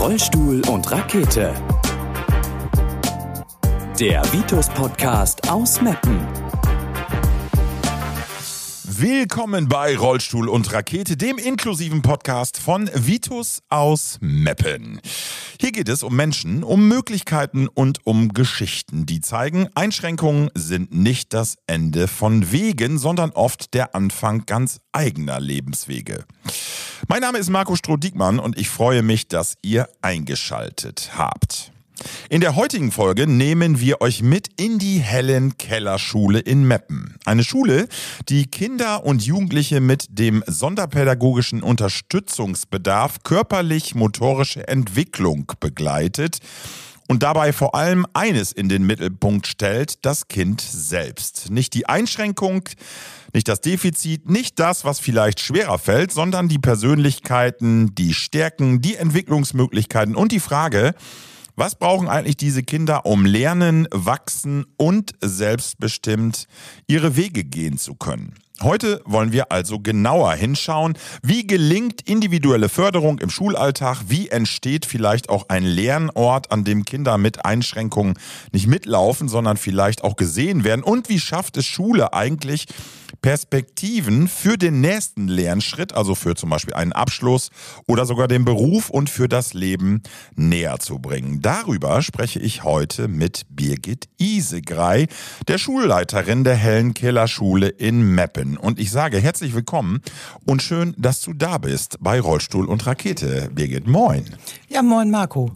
Rollstuhl und Rakete. Der Vitus-Podcast aus Meppen. Willkommen bei Rollstuhl und Rakete, dem inklusiven Podcast von Vitus aus Meppen. Hier geht es um Menschen, um Möglichkeiten und um Geschichten, die zeigen, Einschränkungen sind nicht das Ende von Wegen, sondern oft der Anfang ganz eigener Lebenswege. Mein Name ist Marco Stroh-Diekmann und ich freue mich, dass ihr eingeschaltet habt. In der heutigen Folge nehmen wir euch mit in die Helen-Keller-Schule in Meppen. Eine Schule, die Kinder und Jugendliche mit dem sonderpädagogischen Unterstützungsbedarf körperlich-motorische Entwicklung begleitet und dabei vor allem eines in den Mittelpunkt stellt: das Kind selbst. Nicht die Einschränkung, nicht das Defizit, nicht das, was vielleicht schwerer fällt, sondern die Persönlichkeiten, die Stärken, die Entwicklungsmöglichkeiten und die Frage: Was brauchen eigentlich diese Kinder, um lernen, wachsen und selbstbestimmt ihre Wege gehen zu können? Heute wollen wir also genauer hinschauen, wie gelingt individuelle Förderung im Schulalltag, wie entsteht vielleicht auch ein Lernort, an dem Kinder mit Einschränkungen nicht mitlaufen, sondern vielleicht auch gesehen werden, und wie schafft es Schule eigentlich, Perspektiven für den nächsten Lernschritt, also für zum Beispiel einen Abschluss oder sogar den Beruf und für das Leben näher zu bringen. Darüber spreche ich heute mit Birgit Isegrey, der Schulleiterin der Helen-Keller-Schule in Meppen. Und ich sage herzlich willkommen und schön, dass du da bist bei Rollstuhl und Rakete. Birgit, moin. Ja, moin Marco.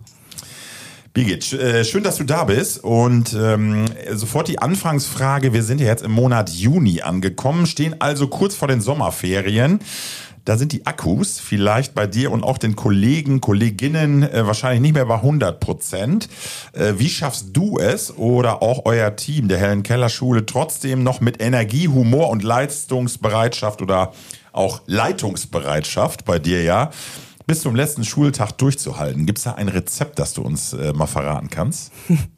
Birgit, schön, dass du da bist, und sofort die Anfangsfrage: Wir sind ja jetzt im Monat Juni angekommen, stehen also kurz vor den Sommerferien. Da sind die Akkus vielleicht bei dir und auch den Kollegen, Kolleginnen wahrscheinlich nicht mehr bei 100%. Wie schaffst du es oder auch euer Team der Helen-Keller-Schule trotzdem noch mit Energie, Humor und Leistungsbereitschaft oder auch Leitungsbereitschaft bei dir ja bis zum letzten Schultag durchzuhalten? Gibt es da ein Rezept, das du uns mal verraten kannst?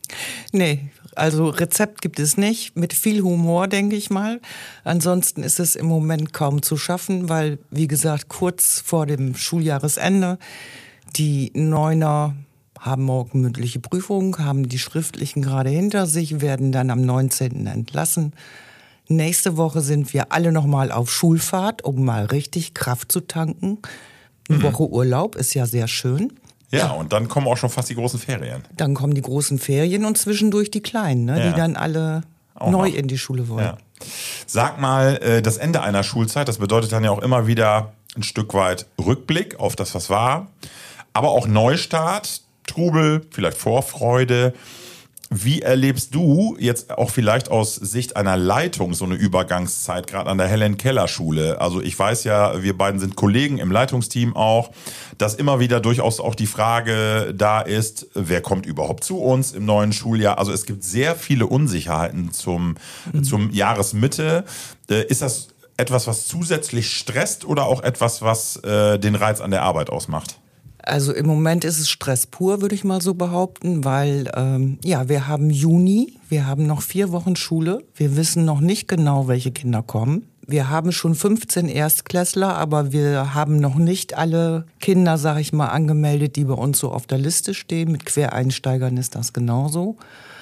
Nee, also Rezept gibt es nicht. Mit viel Humor, denke ich mal. Ansonsten ist es im Moment kaum zu schaffen, weil, wie gesagt, kurz vor dem Schuljahresende, die Neuner haben morgen mündliche Prüfung, haben die schriftlichen gerade hinter sich, werden dann am 19. entlassen. Nächste Woche sind wir alle nochmal auf Schulfahrt, um mal richtig Kraft zu tanken. Eine Woche Urlaub ist ja sehr schön. Ja, und dann kommen auch schon fast die großen Ferien. Dann kommen die großen Ferien und zwischendurch die Kleinen, ne, ja, die dann alle auch neu noch in die Schule wollen. Ja. Sag mal, das Ende einer Schulzeit, das bedeutet dann ja auch immer wieder ein Stück weit Rückblick auf das, was war, aber auch Neustart, Trubel, vielleicht Vorfreude. Wie erlebst du jetzt auch vielleicht aus Sicht einer Leitung so eine Übergangszeit, gerade an der Helen-Keller-Schule? Also ich weiß ja, wir beiden sind Kollegen im Leitungsteam auch, dass immer wieder durchaus auch die Frage da ist, wer kommt überhaupt zu uns im neuen Schuljahr? Also es gibt sehr viele Unsicherheiten zum Jahresmitte. Ist das etwas, was zusätzlich stresst, oder auch etwas, was den Reiz an der Arbeit ausmacht? Also im Moment ist es Stress pur, würde ich mal so behaupten, weil wir haben Juni, wir haben noch 4 Wochen Schule, wir wissen noch nicht genau, welche Kinder kommen. Wir haben schon 15 Erstklässler, aber wir haben noch nicht alle Kinder, sag ich mal, angemeldet, die bei uns so auf der Liste stehen. Mit Quereinsteigern ist das genauso.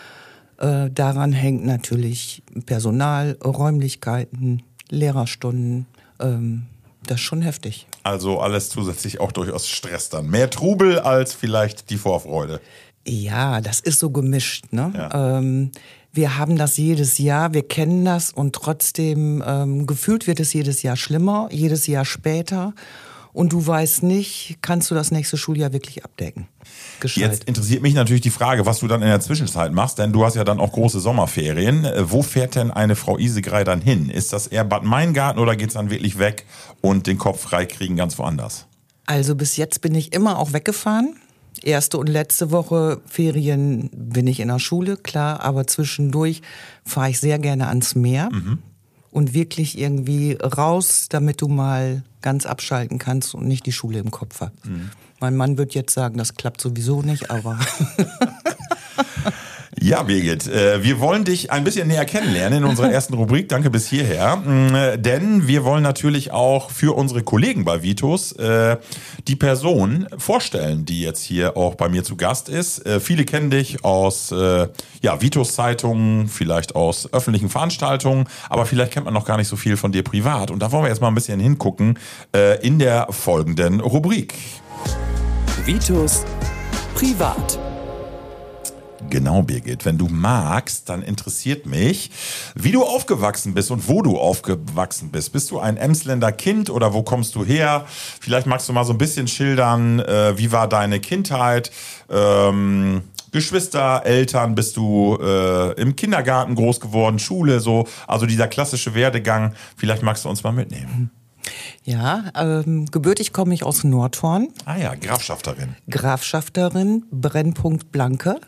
Daran hängt natürlich Personal, Räumlichkeiten, Lehrerstunden. Das ist schon heftig. Also alles zusätzlich auch durchaus Stress dann. Mehr Trubel als vielleicht die Vorfreude. Ja, das ist so gemischt, ne? Ja. Wir haben das jedes Jahr, wir kennen das, und trotzdem gefühlt wird es jedes Jahr schlimmer, jedes Jahr später. Und du weißt nicht, kannst du das nächste Schuljahr wirklich abdecken? Gescheit. Jetzt interessiert mich natürlich die Frage, was du dann in der Zwischenzeit machst, denn du hast ja dann auch große Sommerferien. Wo fährt denn eine Frau Isegrey dann hin? Ist das eher Bad Meingarten oder geht's dann wirklich weg und den Kopf frei kriegen ganz woanders? Also bis jetzt bin ich immer auch weggefahren. Erste und letzte Woche Ferien bin ich in der Schule, klar, aber zwischendurch fahre ich sehr gerne ans Meer. Und wirklich irgendwie raus, damit du mal ganz abschalten kannst und nicht die Schule im Kopf hast. Mein Mann wird jetzt sagen, das klappt sowieso nicht, aber... Ja, Birgit, wir wollen dich ein bisschen näher kennenlernen in unserer ersten Rubrik. Danke bis hierher. Denn wir wollen natürlich auch für unsere Kollegen bei Vitus die Person vorstellen, die jetzt hier auch bei mir zu Gast ist. Viele kennen dich aus Vitus-Zeitungen, vielleicht aus öffentlichen Veranstaltungen, aber vielleicht kennt man noch gar nicht so viel von dir privat. Und da wollen wir jetzt mal ein bisschen hingucken in der folgenden Rubrik. Vitus privat. Genau, Birgit. Wenn du magst, dann interessiert mich, wie du aufgewachsen bist und wo du aufgewachsen bist. Bist du ein Emsländer Kind oder wo kommst du her? Vielleicht magst du mal so ein bisschen schildern, wie war deine Kindheit? Geschwister, Eltern, bist du im Kindergarten groß geworden, Schule, so. Also dieser klassische Werdegang. Vielleicht magst du uns mal mitnehmen. Ja, gebürtig komme ich aus Nordhorn. Ah ja, Grafschafterin. Grafschafterin, Brennpunkt Blanke.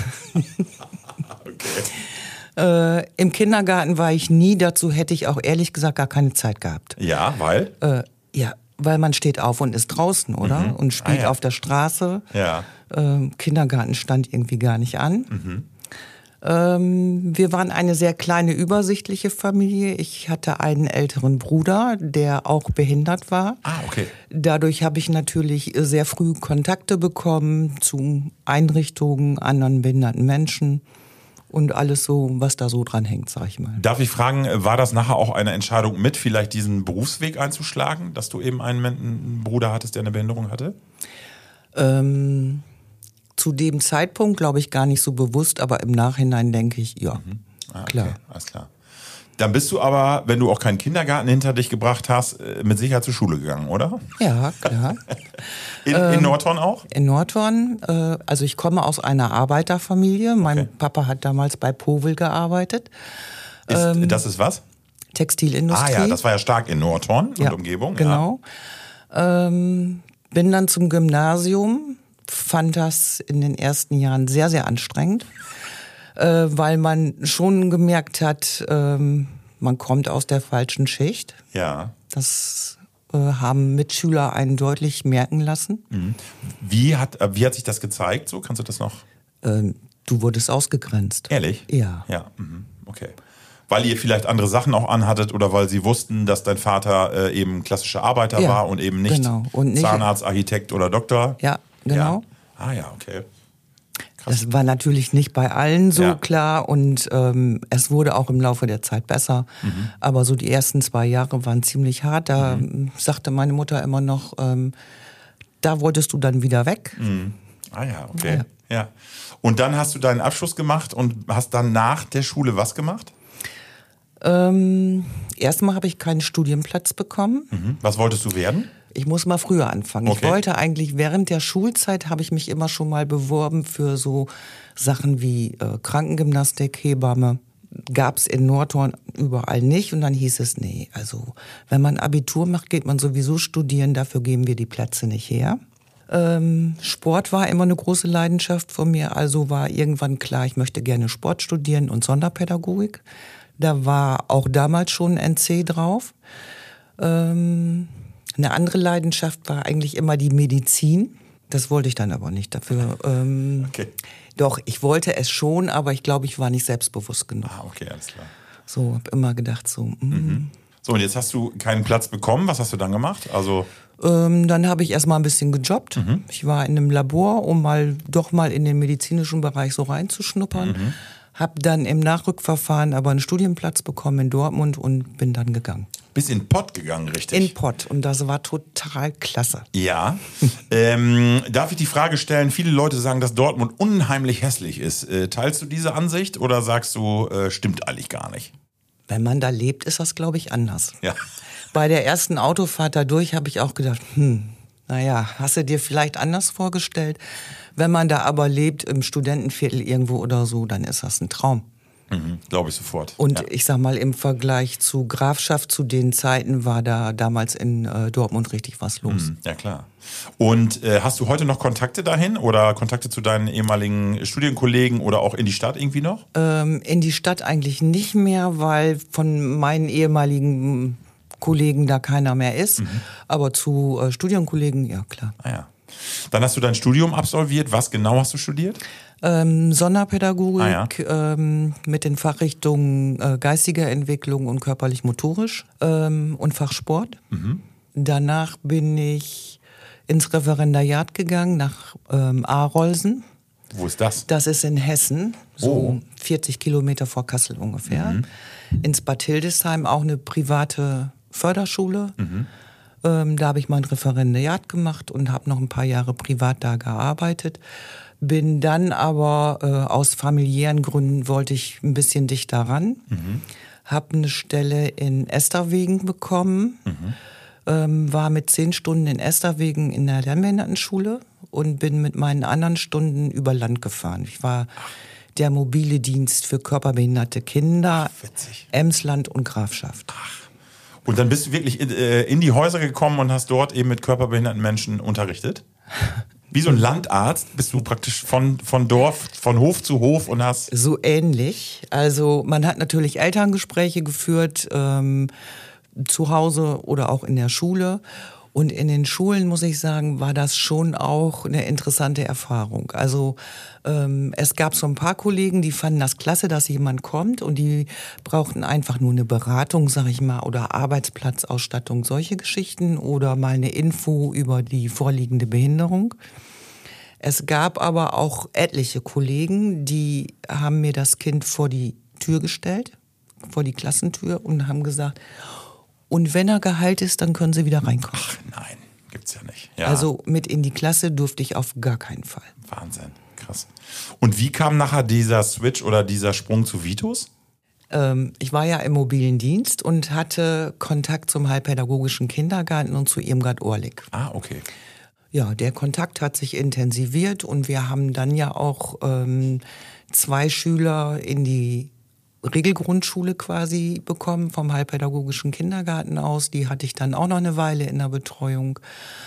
Okay. Im Kindergarten war ich nie, dazu hätte ich auch ehrlich gesagt gar keine Zeit gehabt. Ja, weil? Weil man steht auf und ist draußen, oder? Und spielt auf der Straße. Ja. Kindergarten stand irgendwie gar nicht an. Wir waren eine sehr kleine, übersichtliche Familie. Ich hatte einen älteren Bruder, der auch behindert war. Ah, okay. Dadurch habe ich natürlich sehr früh Kontakte bekommen zu Einrichtungen, anderen behinderten Menschen und alles so, was da so dran hängt, sag ich mal. Darf ich fragen, war das nachher auch eine Entscheidung mit, vielleicht diesen Berufsweg einzuschlagen, dass du eben einen Bruder hattest, der eine Behinderung hatte? Zu dem Zeitpunkt, glaube ich, gar nicht so bewusst, aber im Nachhinein denke ich, ja, klar. Okay, alles klar. Dann bist du aber, wenn du auch keinen Kindergarten hinter dich gebracht hast, mit Sicherheit zur Schule gegangen, oder? Ja, klar. In Nordhorn auch? In Nordhorn, also ich komme aus einer Arbeiterfamilie. Mein Papa hat damals bei Powell gearbeitet. Das ist was? Textilindustrie. Ah ja, das war ja stark in Nordhorn und Umgebung. Genau. Ja. Bin dann zum Gymnasium, fand das in den ersten Jahren sehr, sehr anstrengend, weil man schon gemerkt hat, man kommt aus der falschen Schicht. Ja. Das haben Mitschüler einen deutlich merken lassen. Mhm. Wie hat sich das gezeigt? So, kannst du das noch? Du wurdest ausgegrenzt. Ehrlich? Ja. Ja, okay. Weil ihr vielleicht andere Sachen auch anhattet oder weil sie wussten, dass dein Vater eben klassischer Arbeiter war und eben nicht, und nicht Zahnarzt, Architekt oder Doktor? Ja, genau. Ja. Ah ja, okay. Krass. Das war natürlich nicht bei allen so klar und es wurde auch im Laufe der Zeit besser. Aber so die ersten 2 Jahre waren ziemlich hart. Da sagte meine Mutter immer noch, da wolltest du dann wieder weg. Ah ja, okay. Ja. Und dann hast du deinen Abschluss gemacht und hast dann nach der Schule was gemacht? Erstmal habe ich keinen Studienplatz bekommen. Was wolltest du werden? Ich muss mal früher anfangen. Okay. Ich wollte eigentlich während der Schulzeit, habe ich mich immer schon mal beworben für so Sachen wie Krankengymnastik, Hebamme. Gab es in Nordhorn überall nicht und dann hieß es, nee, also wenn man Abitur macht, geht man sowieso studieren, dafür geben wir die Plätze nicht her. Sport war immer eine große Leidenschaft von mir, also war irgendwann klar, ich möchte gerne Sport studieren und Sonderpädagogik. Da war auch damals schon NC drauf. Eine andere Leidenschaft war eigentlich immer die Medizin. Das wollte ich dann aber nicht dafür. Okay. Doch, ich wollte es schon, aber ich glaube, ich war nicht selbstbewusst genug. Ah, okay, alles klar. So, habe immer gedacht so. So, und jetzt hast du keinen Platz bekommen. Was hast du dann gemacht? Also dann habe ich erstmal ein bisschen gejobbt. Ich war in einem Labor, um doch mal in den medizinischen Bereich so reinzuschnuppern. Hab dann im Nachrückverfahren aber einen Studienplatz bekommen in Dortmund und bin dann gegangen. Bist in Pott gegangen, richtig? In Pott und das war total klasse. Ja. Darf ich die Frage stellen, viele Leute sagen, dass Dortmund unheimlich hässlich ist. Teilst du diese Ansicht oder sagst du, stimmt eigentlich gar nicht? Wenn man da lebt, ist das, glaube ich, anders. Ja. Bei der ersten Autofahrt dadurch habe ich auch gedacht, naja, hast du dir vielleicht anders vorgestellt? Wenn man da aber lebt, im Studentenviertel irgendwo oder so, dann ist das ein Traum. Glaube ich sofort. Und ich sag mal, im Vergleich zu Grafschaft, zu den Zeiten, war da damals in Dortmund richtig was los. Ja, klar. Und hast du heute noch Kontakte dahin oder Kontakte zu deinen ehemaligen Studienkollegen oder auch in die Stadt irgendwie noch? In die Stadt eigentlich nicht mehr, weil von meinen ehemaligen Kollegen da keiner mehr ist. Aber zu Studienkollegen, ja klar. Ah ja. Dann hast du dein Studium absolviert. Was genau hast du studiert? Sonderpädagogik mit den Fachrichtungen geistige Entwicklung und körperlich-motorisch und Fachsport. Danach bin ich ins Referendariat gegangen nach Arolsen. Wo ist das? Das ist in Hessen, so 40 Kilometer vor Kassel ungefähr. Ins Bad Hildesheim, auch eine private Förderschule. Da habe ich mein Referendariat gemacht und habe noch ein paar Jahre privat da gearbeitet. Bin dann aber aus familiären Gründen wollte ich ein bisschen dichter ran. Habe eine Stelle in Esterwegen bekommen. War mit 10 Stunden in Esterwegen in der Lernbehindertenschule und bin mit meinen anderen Stunden über Land gefahren. Ich war der mobile Dienst für körperbehinderte Kinder, Emsland und Grafschaft. Und dann bist du wirklich in die Häuser gekommen und hast dort eben mit körperbehinderten Menschen unterrichtet? Wie so ein Landarzt bist du praktisch von Dorf, von Hof zu Hof und hast... So ähnlich. Also man hat natürlich Elterngespräche geführt, zu Hause oder auch in der Schule. Und in den Schulen, muss ich sagen, war das schon auch eine interessante Erfahrung. Also es gab so ein paar Kollegen, die fanden das klasse, dass jemand kommt und die brauchten einfach nur eine Beratung, sag ich mal, oder Arbeitsplatzausstattung, solche Geschichten oder mal eine Info über die vorliegende Behinderung. Es gab aber auch etliche Kollegen, die haben mir das Kind vor die Tür gestellt, vor die Klassentür und haben gesagt, und wenn er geheilt ist, dann können Sie wieder reinkommen. Ach nein, gibt's ja nicht. Ja. Also mit in die Klasse durfte ich auf gar keinen Fall. Wahnsinn, krass. Und wie kam nachher dieser Switch oder dieser Sprung zu Vitus? Ich war ja im mobilen Dienst und hatte Kontakt zum heilpädagogischen Kindergarten und zu Irmgard Orlik. Ah, okay. Ja, der Kontakt hat sich intensiviert und wir haben dann ja auch 2 Schüler in die Regelgrundschule quasi bekommen vom heilpädagogischen Kindergarten aus. Die hatte ich dann auch noch eine Weile in der Betreuung.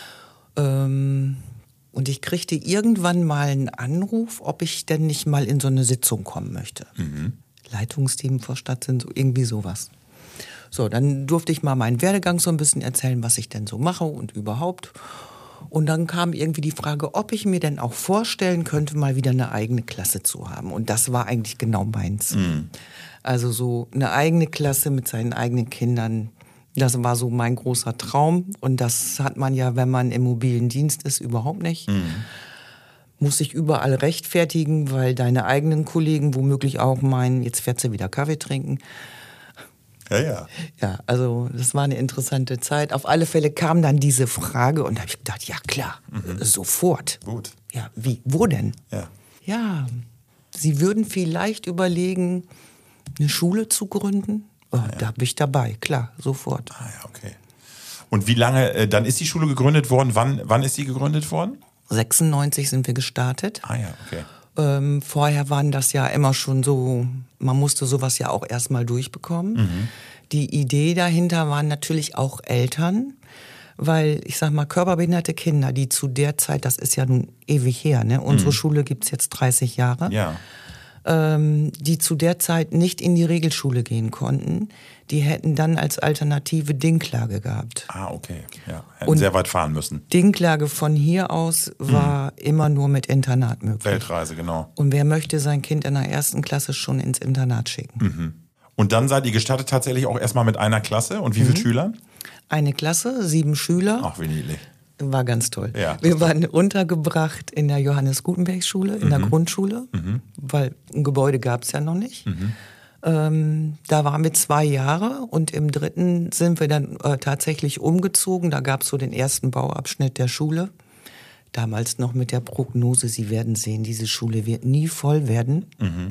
Und ich kriegte irgendwann mal einen Anruf, ob ich denn nicht mal in so eine Sitzung kommen möchte. Leitungsteam vor Stadt sind so irgendwie sowas. So, dann durfte ich mal meinen Werdegang so ein bisschen erzählen, was ich denn so mache und überhaupt. Und dann kam irgendwie die Frage, ob ich mir denn auch vorstellen könnte, mal wieder eine eigene Klasse zu haben. Und das war eigentlich genau meins. Also so eine eigene Klasse mit seinen eigenen Kindern, das war so mein großer Traum. Und das hat man ja, wenn man im mobilen Dienst ist, überhaupt nicht. Muss sich überall rechtfertigen, weil deine eigenen Kollegen womöglich auch meinen, jetzt fährt sie wieder Kaffee trinken. Ja. Ja, also das war eine interessante Zeit. Auf alle Fälle kam dann diese Frage und da habe ich gedacht, ja klar, sofort. Gut. Ja, wie, wo denn? Ja, Sie würden vielleicht überlegen, eine Schule zu gründen. Da bin ich dabei, klar, sofort. Ah ja, okay. Und wie lange, dann ist die Schule gegründet worden? Wann ist sie gegründet worden? 96 sind wir gestartet. Ah ja, okay. Vorher waren das ja immer schon so, man musste sowas ja auch erstmal durchbekommen. Die Idee dahinter waren natürlich auch Eltern, weil ich sag mal, körperbehinderte Kinder, die zu der Zeit, das ist ja nun ewig her, ne? Unsere Schule gibt's jetzt 30 Jahre. Ja. Die zu der Zeit nicht in die Regelschule gehen konnten, die hätten dann als Alternative Dinklage gehabt. Ah, okay. Ja, hätten sehr weit fahren müssen. Dinklage von hier aus war immer nur mit Internat möglich. Weltreise, genau. Und wer möchte sein Kind in der 1. Klasse schon ins Internat schicken? Und dann seid ihr gestartet tatsächlich auch erstmal mit einer Klasse. Und wie viele Schüler? Eine Klasse, 7 Schüler. Ach, wie niedlich. War ganz toll. Ja, wir waren untergebracht in der Johannes-Gutenberg-Schule, in der Grundschule, weil ein Gebäude gab es ja noch nicht. Da waren wir 2 Jahre und im 3. sind wir dann tatsächlich umgezogen. Da gab es so den ersten Bauabschnitt der Schule. Damals noch mit der Prognose, Sie werden sehen, diese Schule wird nie voll werden.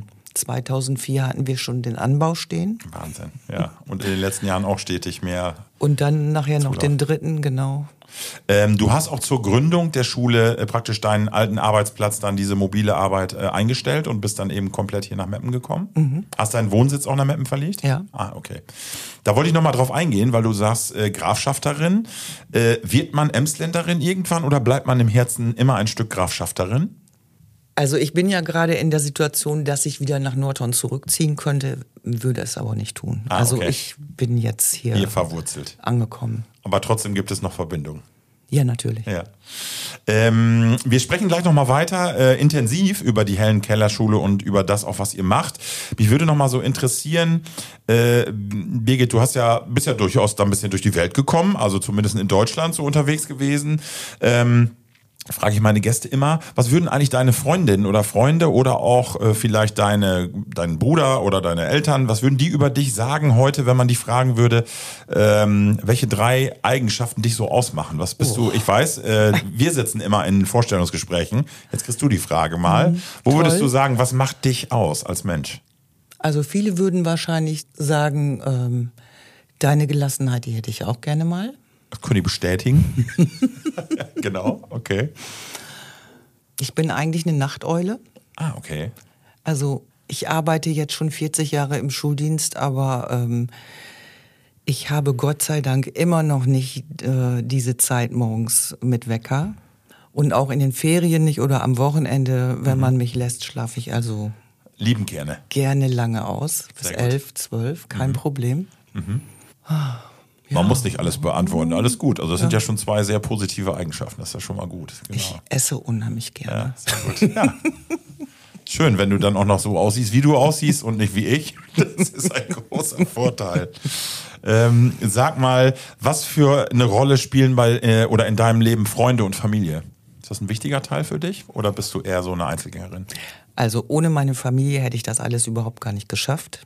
2004 hatten wir schon den Anbau stehen. Wahnsinn, ja. Und in den letzten Jahren auch stetig mehr. Und dann nachher noch den 3., genau. Du hast auch zur Gründung der Schule praktisch deinen alten Arbeitsplatz, dann diese mobile Arbeit eingestellt und bist dann eben komplett hier nach Meppen gekommen. Hast deinen Wohnsitz auch nach Meppen verlegt? Ja. Ah, okay. Da wollte ich nochmal drauf eingehen, weil du sagst, Grafschafterin. Wird man Emsländerin irgendwann oder bleibt man im Herzen immer ein Stück Grafschafterin? Also ich bin ja gerade in der Situation, dass ich wieder nach Nordhorn zurückziehen könnte, würde es aber nicht tun. Ah, also okay. ich bin jetzt hier verwurzelt. angekommen. Aber trotzdem gibt es noch Verbindungen. Ja, natürlich. Ja. Wir sprechen gleich nochmal weiter intensiv über die Helen-Keller-Schule und über das, auch was ihr macht. Mich würde nochmal so interessieren, Birgit, du bist ja durchaus da ein bisschen durch die Welt gekommen, also zumindest in Deutschland so unterwegs gewesen. Frage ich meine Gäste immer, was würden eigentlich deine Freundinnen oder Freunde oder auch vielleicht dein Bruder oder deine Eltern, was würden die über dich sagen heute, wenn man die fragen würde, welche 3 Eigenschaften dich so ausmachen? Was bist du? Ich weiß, wir sitzen immer in Vorstellungsgesprächen. Jetzt kriegst du die Frage mal. Wo würdest du sagen, was macht dich aus als Mensch? Also viele würden wahrscheinlich sagen, deine Gelassenheit, die hätte ich auch gerne mal. Das können die bestätigen. Ja, genau, okay. Ich bin eigentlich eine Nachteule. Ah, okay. Also ich arbeite jetzt schon 40 Jahre im Schuldienst, aber ich habe Gott sei Dank immer noch nicht diese Zeit morgens mit Wecker. Und auch in den Ferien nicht oder am Wochenende, wenn man mich lässt, schlafe ich also lieben gerne. Gerne lange aus, bis 11, 12, kein Problem. Man muss nicht alles beantworten, alles gut. Also das sind ja schon 2 sehr positive Eigenschaften, das ist ja schon mal gut. Genau. Ich esse unheimlich gerne. Ja, sehr gut. Ja. Schön, wenn du dann auch noch so aussiehst, wie du aussiehst und nicht wie ich. Das ist ein großer Vorteil. Sag mal, was für eine Rolle spielen oder in deinem Leben Freunde und Familie? Ist das ein wichtiger Teil für dich oder bist du eher so eine Einzelgängerin? Also ohne meine Familie hätte ich das alles überhaupt gar nicht geschafft.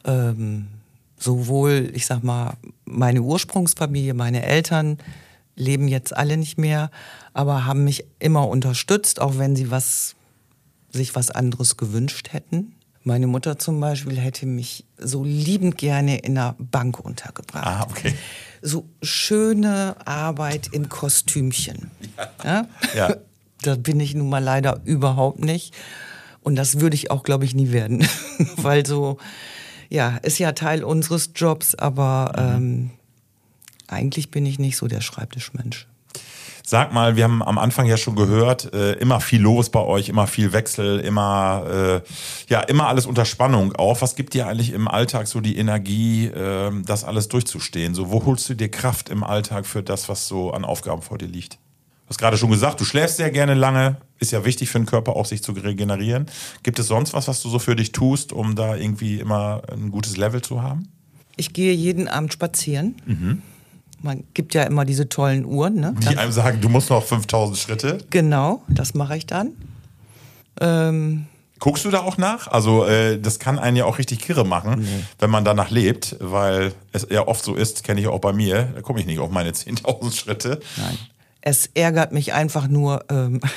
Sowohl, ich sag mal, meine Ursprungsfamilie, meine Eltern leben jetzt alle nicht mehr, aber haben mich immer unterstützt, auch wenn sie sich was anderes gewünscht hätten. Meine Mutter zum Beispiel hätte mich so liebend gerne in einer Bank untergebracht. Ah, okay. So schöne Arbeit im Kostümchen. Ja? Ja. Da bin ich nun mal leider überhaupt nicht. Und das würde ich auch, glaube ich, nie werden. Weil so, ja, ist ja Teil unseres Jobs, aber eigentlich bin ich nicht so der Schreibtischmensch. Sag mal, wir haben am Anfang ja schon gehört, immer viel los bei euch, immer viel Wechsel, immer alles unter Spannung auch. Was gibt dir eigentlich im Alltag so die Energie, das alles durchzustehen? So, wo holst du dir Kraft im Alltag für das, was so an Aufgaben vor dir liegt? Du hast gerade schon gesagt, du schläfst sehr gerne lange. Ist ja wichtig für den Körper auch, sich zu regenerieren. Gibt es sonst was du so für dich tust, um da irgendwie immer ein gutes Level zu haben? Ich gehe jeden Abend spazieren. Man gibt ja immer diese tollen Uhren, ne? Die einem sagen, du musst noch 5000 Schritte. Genau, das mache ich dann. Guckst du da auch nach? Also das kann einen ja auch richtig kirre machen, wenn man danach lebt, weil es ja oft so ist, kenne ich auch bei mir, da komme ich nicht auf meine 10.000 Schritte. Nein, es ärgert mich einfach nur,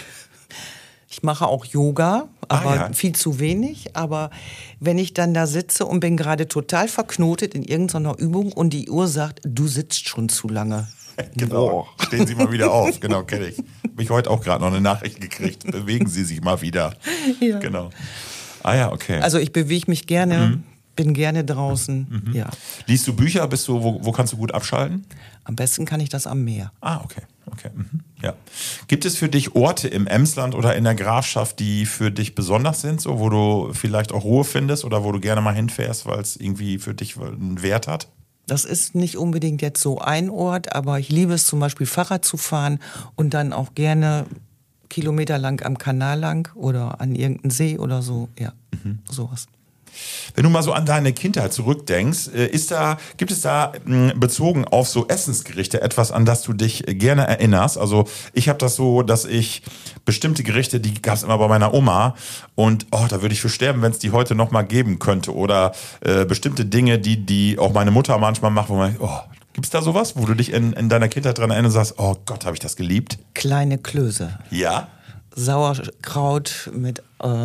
ich mache auch Yoga, aber viel zu wenig. Aber wenn ich dann da sitze und bin gerade total verknotet in irgendeiner Übung und die Uhr sagt, du sitzt schon zu lange. Genau, stehen Sie mal wieder auf. Genau, kenne ich. Habe ich heute auch gerade noch eine Nachricht gekriegt. Bewegen Sie sich mal wieder. Ja. Genau. Ah ja, okay. Also ich bewege mich gerne, bin gerne draußen. Ja. Liest du Bücher? Wo kannst du gut abschalten? Am besten kann ich das am Meer. Ah, okay. Ja. Gibt es für dich Orte im Emsland oder in der Grafschaft, die für dich besonders sind, so, wo du vielleicht auch Ruhe findest oder wo du gerne mal hinfährst, weil es irgendwie für dich einen Wert hat? Das ist nicht unbedingt jetzt so ein Ort, aber ich liebe es zum Beispiel Fahrrad zu fahren und dann auch gerne kilometerlang am Kanal lang oder an irgendeinem See oder so. Ja, sowas. Wenn du mal so an deine Kindheit zurückdenkst, gibt es da bezogen auf so Essensgerichte etwas, an das du dich gerne erinnerst? Also ich habe das so, dass ich bestimmte Gerichte, die gab es immer bei meiner Oma und da würde ich für sterben, wenn es die heute noch mal geben könnte. Oder bestimmte Dinge, die auch meine Mutter manchmal macht, wo man gibt es da sowas, wo du dich in deiner Kindheit dran erinnerst und sagst, oh Gott, habe ich das geliebt? Kleine Klöße. Ja? Sauerkraut mit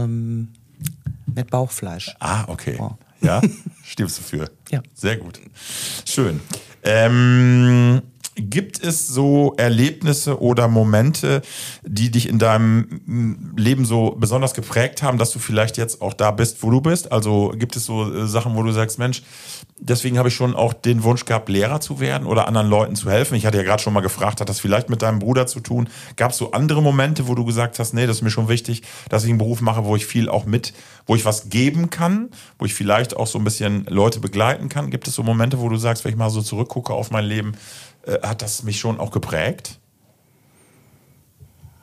Bauchfleisch. Ah, okay. Oh. Ja, stimmst du für. Ja. Sehr gut. Schön. Gibt es so Erlebnisse oder Momente, die dich in deinem Leben so besonders geprägt haben, dass du vielleicht jetzt auch da bist, wo du bist? Also gibt es so Sachen, wo du sagst, Mensch, deswegen habe ich schon auch den Wunsch gehabt, Lehrer zu werden oder anderen Leuten zu helfen? Ich hatte ja gerade schon mal gefragt, hat das vielleicht mit deinem Bruder zu tun? Gab es so andere Momente, wo du gesagt hast, nee, das ist mir schon wichtig, dass ich einen Beruf mache, wo ich viel auch wo ich was geben kann, wo ich vielleicht auch so ein bisschen Leute begleiten kann? Gibt es so Momente, wo du sagst, wenn ich mal so zurückgucke auf mein Leben, hat das mich schon auch geprägt?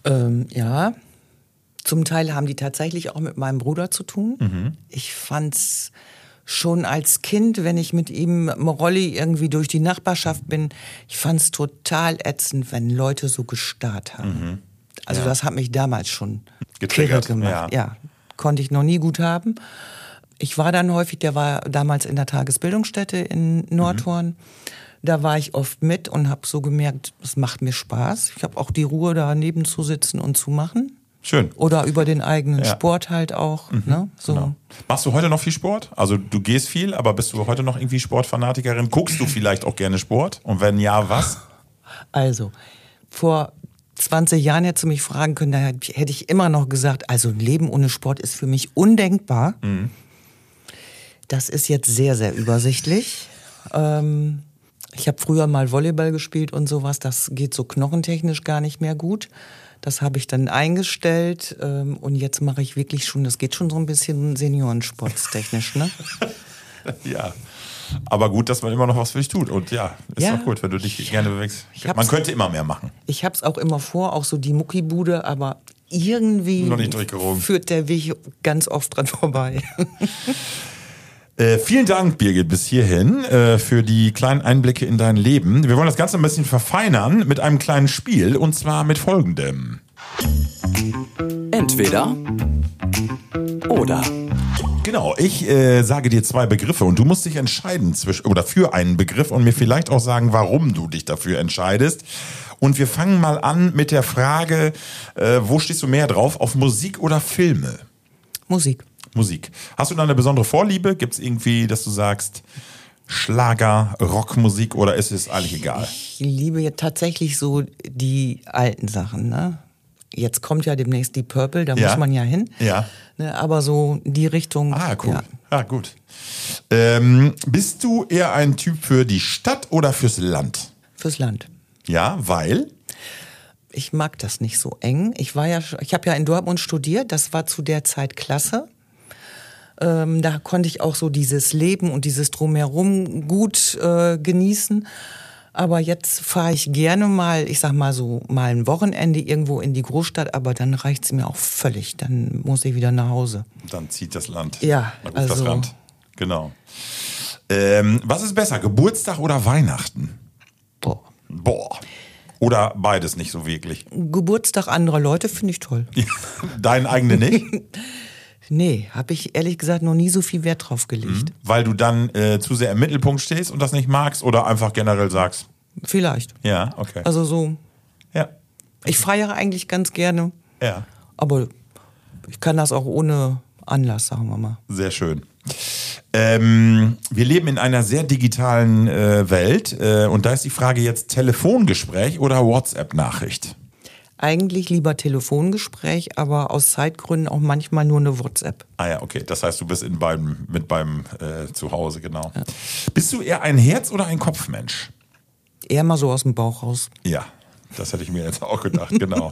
Ja, zum Teil haben die tatsächlich auch mit meinem Bruder zu tun. Ich fand's schon als Kind, wenn ich mit ihm im Rolli irgendwie durch die Nachbarschaft bin, ich fand's total ätzend, wenn Leute so gestarrt haben. Also das hat mich damals schon Getriggert, kirre gemacht. Ja, konnte ich noch nie gut haben. Ich war dann häufig, der war damals in der Tagesbildungsstätte in Nordhorn. Da war ich oft mit und habe so gemerkt, es macht mir Spaß. Ich habe auch die Ruhe, daneben zu sitzen und zu machen. Schön. Oder über den eigenen Sport halt auch. Ne? So. Genau. Machst du heute noch viel Sport? Also du gehst viel, aber bist du heute noch irgendwie Sportfanatikerin? Guckst du vielleicht auch gerne Sport? Und wenn ja, was? Also, vor 20 Jahren hättest du mich fragen können, da hätte ich immer noch gesagt, also ein Leben ohne Sport ist für mich undenkbar. Das ist jetzt sehr, sehr übersichtlich. Ich habe früher mal Volleyball gespielt und sowas, das geht so knochentechnisch gar nicht mehr gut. Das habe ich dann eingestellt und jetzt mache ich wirklich schon, das geht schon so ein bisschen seniorensportstechnisch, ne? Ja, aber gut, dass man immer noch was für dich tut und ja, ist doch gut, wenn du dich gerne bewegst. Man könnte immer mehr machen. Ich habe es auch immer vor, auch so die Muckibude, aber irgendwie noch nicht durchgerungen. Führt der Weg ganz oft dran vorbei. Vielen Dank, Birgit, bis hierhin für die kleinen Einblicke in dein Leben. Wir wollen das Ganze ein bisschen verfeinern mit einem kleinen Spiel und zwar mit folgendem. Entweder oder. Genau, ich sage dir 2 Begriffe und du musst dich entscheiden für einen Begriff und mir vielleicht auch sagen, warum du dich dafür entscheidest. Und wir fangen mal an mit der Frage, wo stehst du mehr drauf, auf Musik oder Filme? Musik. Hast du da eine besondere Vorliebe? Gibt es irgendwie, dass du sagst, Schlager, Rockmusik oder ist es eigentlich egal? Ich liebe ja tatsächlich so die alten Sachen, ne? Jetzt kommt ja demnächst die Purple, da muss man ja hin. Ja. Ne, aber so die Richtung. Ah, cool. Ja. Gut. Bist du eher ein Typ für die Stadt oder fürs Land? Fürs Land. Ja, weil? Ich mag das nicht so eng. Ich habe ja in Dortmund studiert, das war zu der Zeit klasse. Da konnte ich auch so dieses Leben und dieses Drumherum gut genießen. Aber jetzt fahre ich gerne mal, ich sag mal so, mal ein Wochenende irgendwo in die Großstadt, aber dann reicht's mir auch völlig. Dann muss ich wieder nach Hause. Dann zieht das Land. Ja, das Land. Genau. Was ist besser, Geburtstag oder Weihnachten? Boah. Oder beides nicht so wirklich? Geburtstag anderer Leute finde ich toll. Deinen eigenen nicht? Nee, habe ich ehrlich gesagt noch nie so viel Wert drauf gelegt. Weil du dann zu sehr im Mittelpunkt stehst und das nicht magst oder einfach generell sagst? Vielleicht. Ja, okay. Also so. Ja. Ich feiere eigentlich ganz gerne. Ja. Aber ich kann das auch ohne Anlass, sagen wir mal. Sehr schön. Wir leben in einer sehr digitalen Welt und da ist die Frage jetzt Telefongespräch oder WhatsApp-Nachricht? Eigentlich lieber Telefongespräch, aber aus Zeitgründen auch manchmal nur eine WhatsApp. Ah ja, okay. Das heißt, du bist mit beim zu Hause, genau. Ja. Bist du eher ein Herz- oder ein Kopfmensch? Eher mal so aus dem Bauch raus. Ja, das hätte ich mir jetzt auch gedacht, genau.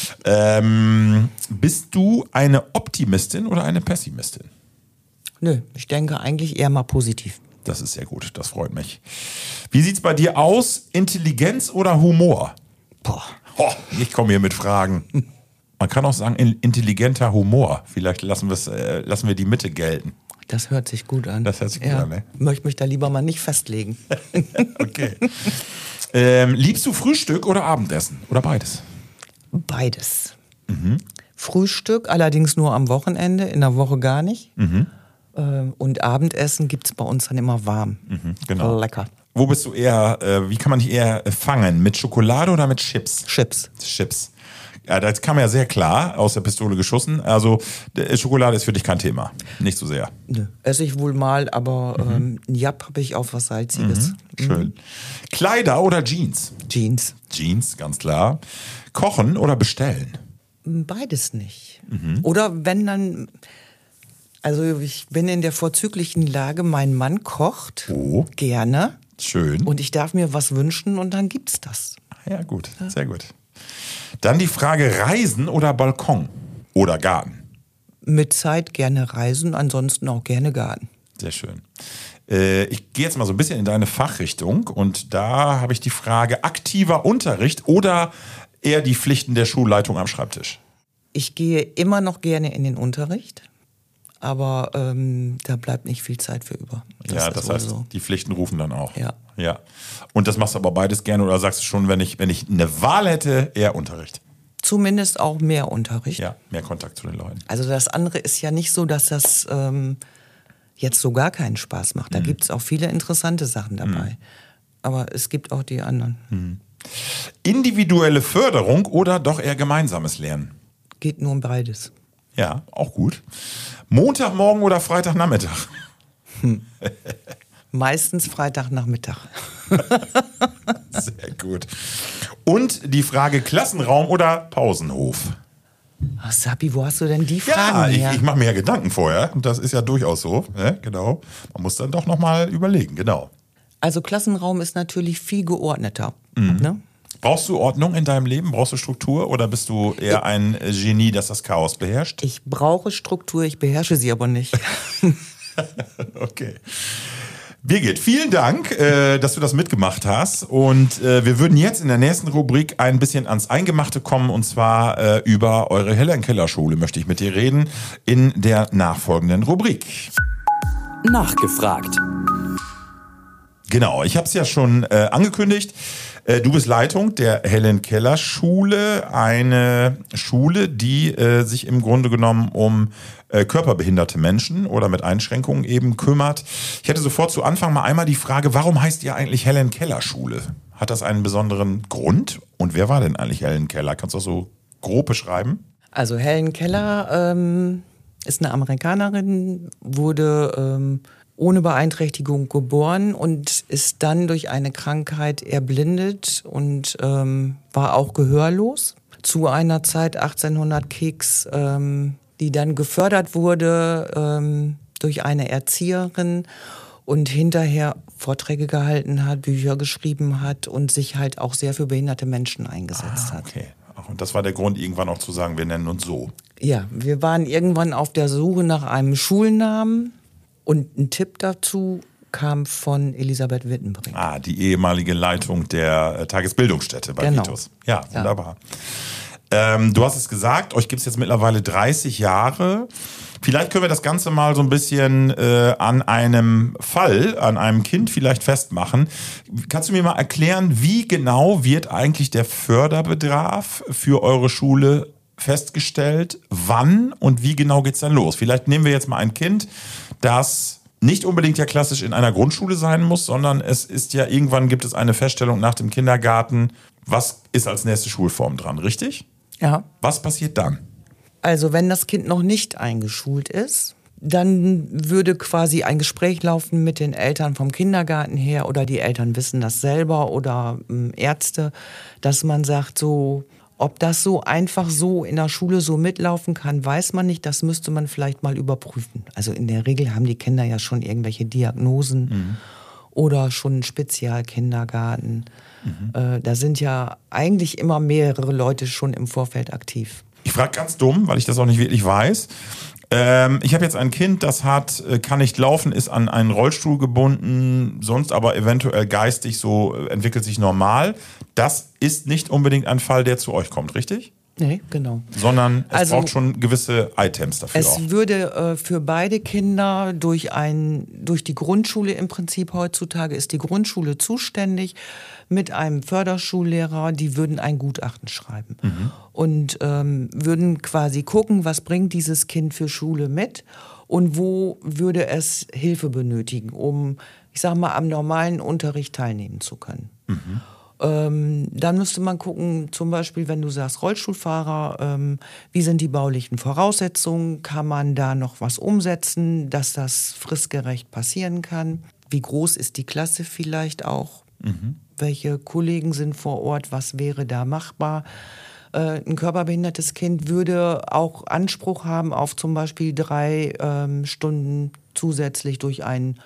Bist du eine Optimistin oder eine Pessimistin? Nö, ich denke eigentlich eher mal positiv. Das ist sehr gut, das freut mich. Wie sieht's bei dir aus? Intelligenz oder Humor? Boah. Oh, ich komme hier mit Fragen. Man kann auch sagen, intelligenter Humor. Vielleicht lassen wir die Mitte gelten. Das hört sich gut an. Das hört sich gut an, ne? Möchte mich da lieber mal nicht festlegen. Okay. Liebst du Frühstück oder Abendessen? Oder beides? Beides. Frühstück allerdings nur am Wochenende, in der Woche gar nicht. Und Abendessen gibt es bei uns dann immer warm. Genau. Lecker. Wo bist du eher, wie kann man dich eher fangen? Mit Schokolade oder mit Chips? Chips. Ja, das kam ja sehr klar aus der Pistole geschossen. Also Schokolade ist für dich kein Thema. Nicht so sehr. Nö. Esse ich wohl mal, aber Japp habe ich auch was Salziges. Schön. Kleider oder Jeans? Jeans. Jeans, ganz klar. Kochen oder bestellen? Beides nicht. Oder wenn dann... Also ich bin in der vorzüglichen Lage, mein Mann kocht gerne. Schön. Und ich darf mir was wünschen und dann gibt's das. Ja, gut. Sehr gut. Dann die Frage, Reisen oder Balkon oder Garten? Mit Zeit gerne reisen, ansonsten auch gerne Garten. Sehr schön. Ich gehe jetzt mal so ein bisschen in deine Fachrichtung und da habe ich die Frage, aktiver Unterricht oder eher die Pflichten der Schulleitung am Schreibtisch? Ich gehe immer noch gerne in den Unterricht, aber da bleibt nicht viel Zeit für über. Das heißt, so. Die Pflichten rufen dann auch. Ja. Und das machst du aber beides gerne oder sagst du schon, wenn ich eine Wahl hätte, eher Unterricht? Zumindest auch mehr Unterricht. Ja, mehr Kontakt zu den Leuten. Also das andere ist ja nicht so, dass das jetzt so gar keinen Spaß macht. Da gibt es auch viele interessante Sachen dabei. Aber es gibt auch die anderen. Individuelle Förderung oder doch eher gemeinsames Lernen? Geht nur um beides. Ja, auch gut. Montagmorgen oder Freitagnachmittag? Meistens Freitagnachmittag. Sehr gut. Und die Frage Klassenraum oder Pausenhof? Ach, Sabi, wo hast du denn die Fragen her? Ich mache mir ja Gedanken vorher. Und das ist ja durchaus so. Ne? Genau. Man muss dann doch nochmal überlegen. Genau. Also Klassenraum ist natürlich viel geordneter. Ne? Brauchst du Ordnung in deinem Leben? Brauchst du Struktur? Oder bist du eher ein Genie, das das Chaos beherrscht? Ich brauche Struktur, ich beherrsche sie aber nicht. Okay. Birgit, vielen Dank, dass du das mitgemacht hast. Und wir würden jetzt in der nächsten Rubrik ein bisschen ans Eingemachte kommen. Und zwar über eure Helen Keller Schule möchte ich mit dir reden in der nachfolgenden Rubrik. Nachgefragt. Genau, ich habe es ja schon angekündigt. Du bist Leitung der Helen Keller Schule, eine Schule, die sich im Grunde genommen um körperbehinderte Menschen oder mit Einschränkungen eben kümmert. Ich hätte sofort zu Anfang mal einmal die Frage, warum heißt ihr eigentlich Helen Keller Schule? Hat das einen besonderen Grund? Und wer war denn eigentlich Helen Keller? Kannst du das so grob beschreiben? Also Helen Keller ist eine Amerikanerin, wurde ohne Beeinträchtigung geboren und ist dann durch eine Krankheit erblindet und war auch gehörlos. Zu einer Zeit 1800 Keks, die dann gefördert wurde durch eine Erzieherin und hinterher Vorträge gehalten hat, Bücher geschrieben hat und sich halt auch sehr für behinderte Menschen eingesetzt hat. Okay. Und das war der Grund, irgendwann auch zu sagen, wir nennen uns so. Ja, wir waren irgendwann auf der Suche nach einem Schulnamen. Und ein Tipp dazu kam von Elisabeth Wittenbrink. Die ehemalige Leitung der Tagesbildungsstätte bei Vitus. Ja, wunderbar. Ja. Du hast es gesagt, euch gibt es jetzt mittlerweile 30 Jahre. Vielleicht können wir das Ganze mal so ein bisschen an einem Fall, an einem Kind vielleicht festmachen. Kannst du mir mal erklären, wie genau wird eigentlich der Förderbedarf für eure Schule festgestellt? Wann und wie genau geht's dann los? Vielleicht nehmen wir jetzt mal ein Kind, das nicht unbedingt ja klassisch in einer Grundschule sein muss, sondern es ist ja, irgendwann gibt es eine Feststellung nach dem Kindergarten, was ist als nächste Schulform dran, richtig? Ja. Was passiert dann? Also wenn das Kind noch nicht eingeschult ist, dann würde quasi ein Gespräch laufen mit den Eltern vom Kindergarten her oder die Eltern wissen das selber oder Ärzte, dass man sagt so, ob das so einfach so in der Schule so mitlaufen kann, weiß man nicht. Das müsste man vielleicht mal überprüfen. Also in der Regel haben die Kinder ja schon irgendwelche Diagnosen oder schon einen Spezialkindergarten. Da sind ja eigentlich immer mehrere Leute schon im Vorfeld aktiv. Ich frage ganz dumm, weil ich das auch nicht wirklich weiß. Ich habe jetzt ein Kind, das kann nicht laufen, ist an einen Rollstuhl gebunden, sonst aber eventuell geistig so entwickelt sich normal. Das ist nicht unbedingt ein Fall, der zu euch kommt, richtig? Nee, genau. Sondern es braucht schon gewisse Items dafür auch. Es würde für beide Kinder durch die Grundschule im Prinzip heutzutage ist die Grundschule zuständig mit einem Förderschullehrer, die würden ein Gutachten schreiben und würden quasi gucken, was bringt dieses Kind für Schule mit und wo würde es Hilfe benötigen, um, ich sag mal, am normalen Unterricht teilnehmen zu können. Dann müsste man gucken, zum Beispiel, wenn du sagst Rollstuhlfahrer, wie sind die baulichen Voraussetzungen? Kann man da noch was umsetzen, dass das fristgerecht passieren kann? Wie groß ist die Klasse vielleicht auch? Welche Kollegen sind vor Ort? Was wäre da machbar? Ein körperbehindertes Kind würde auch Anspruch haben auf zum Beispiel 3 Stunden zusätzlich durch einen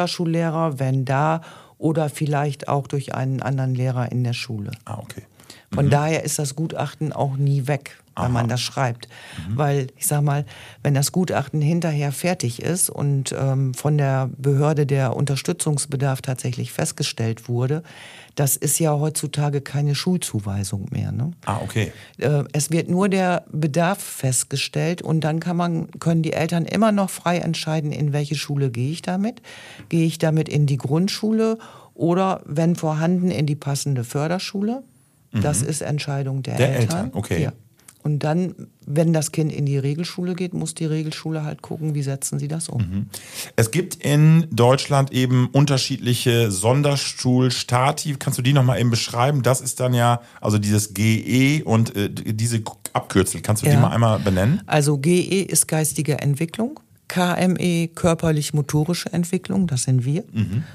Förderschullehrer, wenn da oder vielleicht auch durch einen anderen Lehrer in der Schule. Okay. Von daher ist das Gutachten auch nie weg, wenn man das schreibt. Weil, ich sag mal, wenn das Gutachten hinterher fertig ist und von der Behörde der Unterstützungsbedarf tatsächlich festgestellt wurde, das ist ja heutzutage keine Schulzuweisung mehr. Ne? Okay. Es wird nur der Bedarf festgestellt und dann können die Eltern immer noch frei entscheiden, in welche Schule gehe ich damit. Gehe ich damit in die Grundschule oder, wenn vorhanden, in die passende Förderschule. Das ist Entscheidung der Eltern. Okay. Ja. Und dann, wenn das Kind in die Regelschule geht, muss die Regelschule halt gucken, wie setzen sie das um. Es gibt in Deutschland eben unterschiedliche Sonderschulstati. Kannst du die nochmal eben beschreiben? Das ist dann ja, also dieses GE und diese Abkürzel. Kannst du die mal einmal benennen? Also GE ist geistige Entwicklung. KME, körperlich-motorische Entwicklung, das sind wir.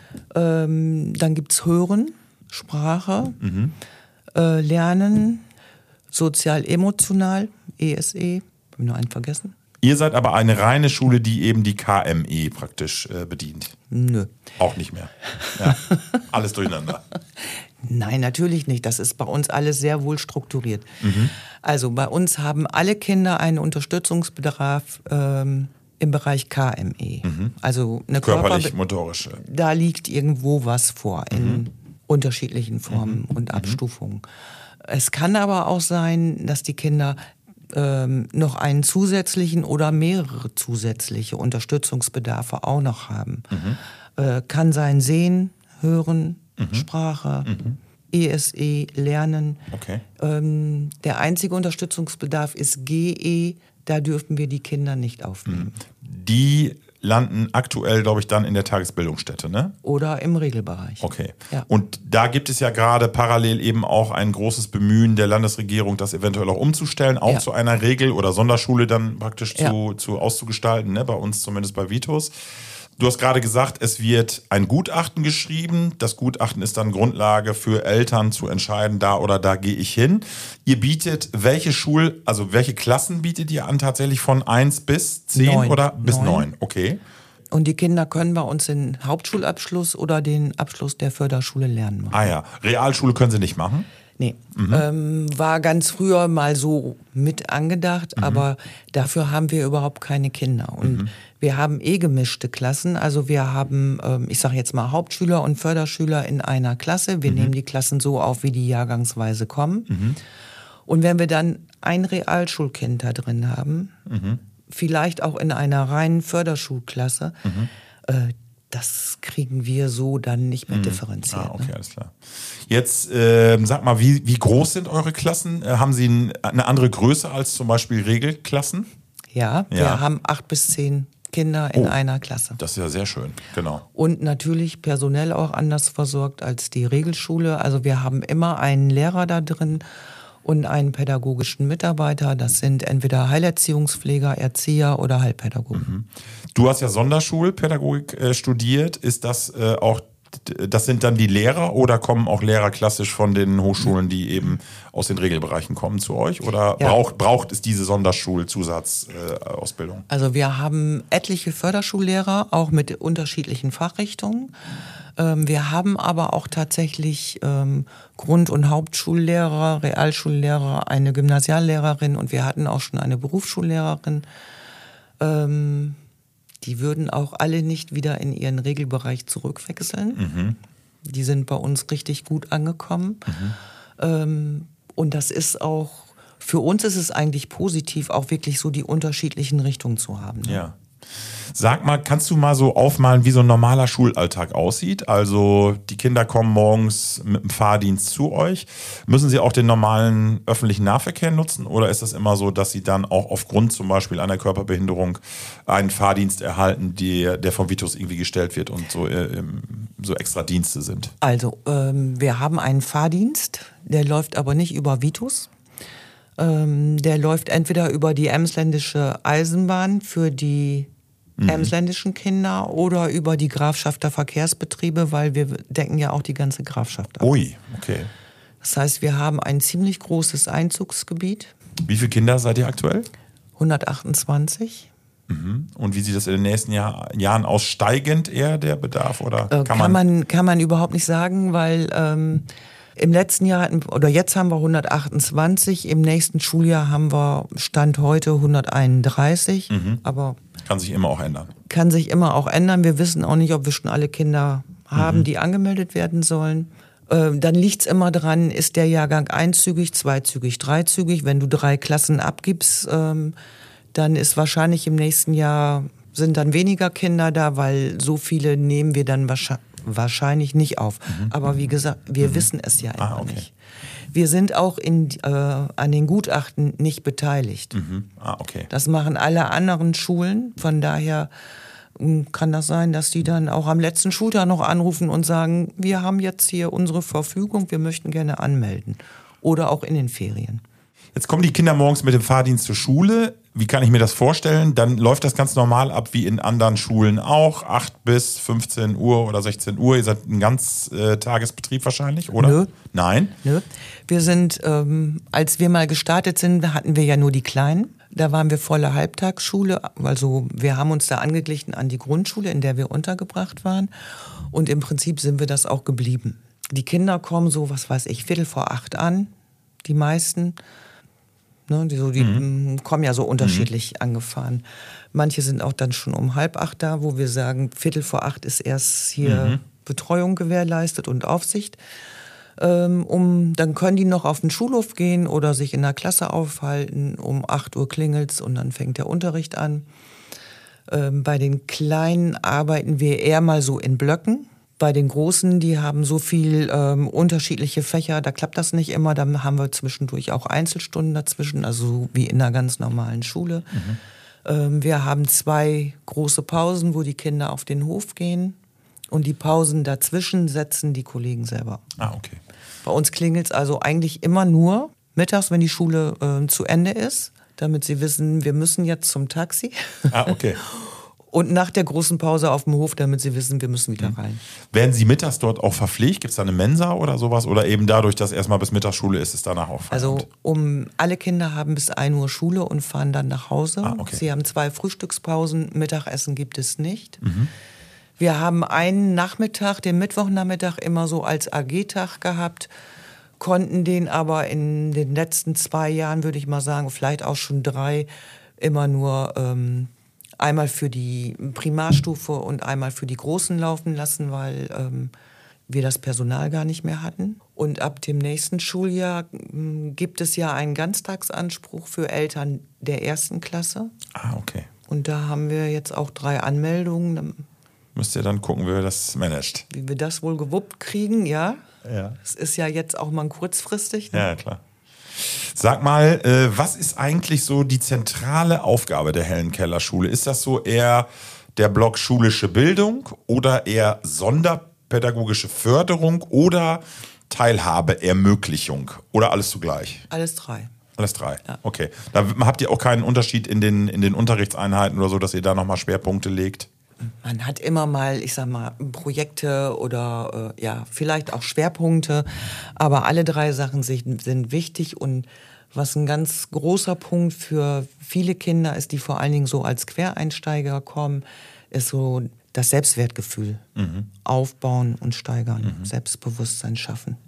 Dann gibt es Hören, Sprache, Lernen, sozial-emotional, ESE, habe ich nur einen vergessen? Ihr seid aber eine reine Schule, die eben die KME praktisch bedient. Nö. Auch nicht mehr. Ja, alles durcheinander. Nein, natürlich nicht. Das ist bei uns alles sehr wohl strukturiert. Also bei uns haben alle Kinder einen Unterstützungsbedarf im Bereich KME. Also eine körperlich-motorische. Da liegt irgendwo was vor in unterschiedlichen Formen und Abstufungen. Es kann aber auch sein, dass die Kinder noch einen zusätzlichen oder mehrere zusätzliche Unterstützungsbedarfe auch noch haben. Kann sein Sehen, Hören, Sprache, ESE, Lernen. Okay. Der einzige Unterstützungsbedarf ist GE, da dürfen wir die Kinder nicht aufnehmen. Die landen aktuell, glaube ich, dann in der Tagesbildungsstätte, ne? Oder im Regelbereich. Okay. Ja. Und da gibt es ja gerade parallel eben auch ein großes Bemühen der Landesregierung, das eventuell auch umzustellen, auch zu einer Regel- oder Sonderschule dann praktisch auszugestalten, ne? Bei uns zumindest bei Vitus. Du hast gerade gesagt, es wird ein Gutachten geschrieben. Das Gutachten ist dann Grundlage für Eltern zu entscheiden, da oder da gehe ich hin. Ihr bietet welche Klassen bietet ihr an tatsächlich von 1 bis 10 9. oder bis 9? Okay. Und die Kinder können bei uns den Hauptschulabschluss oder den Abschluss der Förderschule lernen machen. Ah ja, Realschule können sie nicht machen? Nee, war ganz früher mal so mit angedacht, aber dafür haben wir überhaupt keine Kinder. Und wir haben gemischte Klassen, also wir haben, ich sage jetzt mal Hauptschüler und Förderschüler in einer Klasse. Wir nehmen die Klassen so auf, wie die jahrgangsweise kommen. Und wenn wir dann ein Realschulkind da drin haben, vielleicht auch in einer reinen Förderschulklasse, das kriegen wir so dann nicht mehr differenziert. Ah, okay, alles klar. Jetzt sag mal, wie groß sind eure Klassen? Haben sie eine andere Größe als zum Beispiel Regelklassen? Ja, wir haben 8 bis 10 Kinder in einer Klasse. Das ist ja sehr schön, genau. Und natürlich personell auch anders versorgt als die Regelschule. Also wir haben immer einen Lehrer da drin und einen pädagogischen Mitarbeiter. Das sind entweder Heilerziehungspfleger, Erzieher oder Heilpädagogen. Du hast ja Sonderschulpädagogik studiert. Ist das das sind dann die Lehrer oder kommen auch Lehrer klassisch von den Hochschulen, die eben aus den Regelbereichen kommen zu euch? Oder braucht es diese Sonderschulzusatzausbildung? Also wir haben etliche Förderschullehrer, auch mit unterschiedlichen Fachrichtungen. Wir haben aber auch tatsächlich Grund- und Hauptschullehrer, Realschullehrer, eine Gymnasiallehrerin und wir hatten auch schon eine Berufsschullehrerin. Die würden auch alle nicht wieder in ihren Regelbereich zurückwechseln. Die sind bei uns richtig gut angekommen. Und das ist auch, für uns ist es eigentlich positiv, auch wirklich so die unterschiedlichen Richtungen zu haben. Ne? Ja. Sag mal, kannst du mal so aufmalen, wie so ein normaler Schulalltag aussieht? Also die Kinder kommen morgens mit dem Fahrdienst zu euch. Müssen sie auch den normalen öffentlichen Nahverkehr nutzen? Oder ist das immer so, dass sie dann auch aufgrund zum Beispiel einer Körperbehinderung einen Fahrdienst erhalten, der vom Vitus irgendwie gestellt wird und so extra Dienste sind? Also wir haben einen Fahrdienst, der läuft aber nicht über Vitus. Der läuft entweder über die Emsländische Eisenbahn für die emsländischen Kinder oder über die Grafschafter Verkehrsbetriebe, weil wir decken ja auch die ganze Grafschaft ab. Ui, okay. Das heißt, wir haben ein ziemlich großes Einzugsgebiet. Wie viele Kinder seid ihr aktuell? 128. Und wie sieht das in den nächsten Jahren aus? Steigend eher der Bedarf? Oder Kann man überhaupt nicht sagen, weil Im letzten Jahr jetzt haben wir 128, im nächsten Schuljahr haben wir Stand heute 131, aber Kann sich immer auch ändern. kann sich immer auch ändern. Wir wissen auch nicht, ob wir schon alle Kinder haben, die angemeldet werden sollen. Dann liegt's immer dran, ist der Jahrgang einzügig, zweizügig, dreizügig. Wenn du 3 Klassen abgibst, dann ist wahrscheinlich im nächsten Jahr sind dann weniger Kinder da, weil so viele nehmen wir dann wahrscheinlich nicht auf. Aber wie gesagt, wir wissen es ja immer nicht. Wir sind auch an den Gutachten nicht beteiligt. Okay. Das machen alle anderen Schulen. Von daher kann das sein, dass die dann auch am letzten Schultag noch anrufen und sagen, wir haben jetzt hier unsere Verfügung, wir möchten gerne anmelden. Oder auch in den Ferien. Jetzt kommen die Kinder morgens mit dem Fahrdienst zur Schule. Wie kann ich mir das vorstellen? Dann läuft das ganz normal ab wie in anderen Schulen auch. 8 bis 15 Uhr oder 16 Uhr. Ihr seid ein Ganztagesbetrieb wahrscheinlich, oder? Nö. Nein? Nö. Wir sind, als wir mal gestartet sind, hatten wir ja nur die Kleinen. Da waren wir volle Halbtagsschule. Also wir haben uns da angeglichen an die Grundschule, in der wir untergebracht waren. Und im Prinzip sind wir das auch geblieben. Die Kinder kommen so, 7:15 an, die meisten. Ne, die kommen ja so unterschiedlich angefahren. Manche sind auch dann schon um 7:30 da, wo wir sagen, 7:15 ist erst hier Betreuung gewährleistet und Aufsicht. Dann können die noch auf den Schulhof gehen oder sich in der Klasse aufhalten. Um 8 Uhr klingelt's und dann fängt der Unterricht an. Bei den Kleinen arbeiten wir eher mal so in Blöcken. Bei den Großen, die haben so viel unterschiedliche Fächer, da klappt das nicht immer. Da haben wir zwischendurch auch Einzelstunden dazwischen, also wie in einer ganz normalen Schule. Wir haben 2 große Pausen, wo die Kinder auf den Hof gehen. Und die Pausen dazwischen setzen die Kollegen selber. Okay. Bei uns klingelt's also eigentlich immer nur mittags, wenn die Schule zu Ende ist, damit sie wissen, wir müssen jetzt zum Taxi. Okay. Und nach der großen Pause auf dem Hof, damit sie wissen, wir müssen wieder rein. Werden Sie mittags dort auch verpflegt? Gibt es da eine Mensa oder sowas? Oder eben dadurch, dass erstmal bis Mittagsschule ist, ist danach auch Feierabend? Also alle Kinder haben bis 1 Uhr Schule und fahren dann nach Hause. Okay. Sie haben 2 Frühstückspausen, Mittagessen gibt es nicht. Wir haben einen Nachmittag, den Mittwochnachmittag, immer so als AG-Tag gehabt, konnten den aber in den letzten 2 Jahren, würde ich mal sagen, vielleicht auch schon 3, immer nur einmal für die Primarstufe und einmal für die Großen laufen lassen, weil wir das Personal gar nicht mehr hatten. Und ab dem nächsten Schuljahr gibt es ja einen Ganztagsanspruch für Eltern der 1. Klasse. Okay. Und da haben wir jetzt auch 3 Anmeldungen. Müsst ihr dann gucken, wie ihr das managt. Wie wir das wohl gewuppt kriegen, ja. Ja. Es ist ja jetzt auch mal kurzfristig. Ne? Ja, klar. Sag mal, was ist eigentlich so die zentrale Aufgabe der Helen-Keller-Schule? Ist das so eher der Block schulische Bildung oder eher sonderpädagogische Förderung oder Teilhabeermöglichung? Oder alles zugleich? Alles 3. Alles 3? Ja. Okay. Da habt ihr auch keinen Unterschied in den Unterrichtseinheiten oder so, dass ihr da nochmal Schwerpunkte legt? Man hat immer mal, ich sag mal, Projekte oder vielleicht auch Schwerpunkte, aber alle 3 Sachen sind wichtig. Und was ein ganz großer Punkt für viele Kinder ist, die vor allen Dingen so als Quereinsteiger kommen, ist so das Selbstwertgefühl aufbauen und steigern, Selbstbewusstsein schaffen.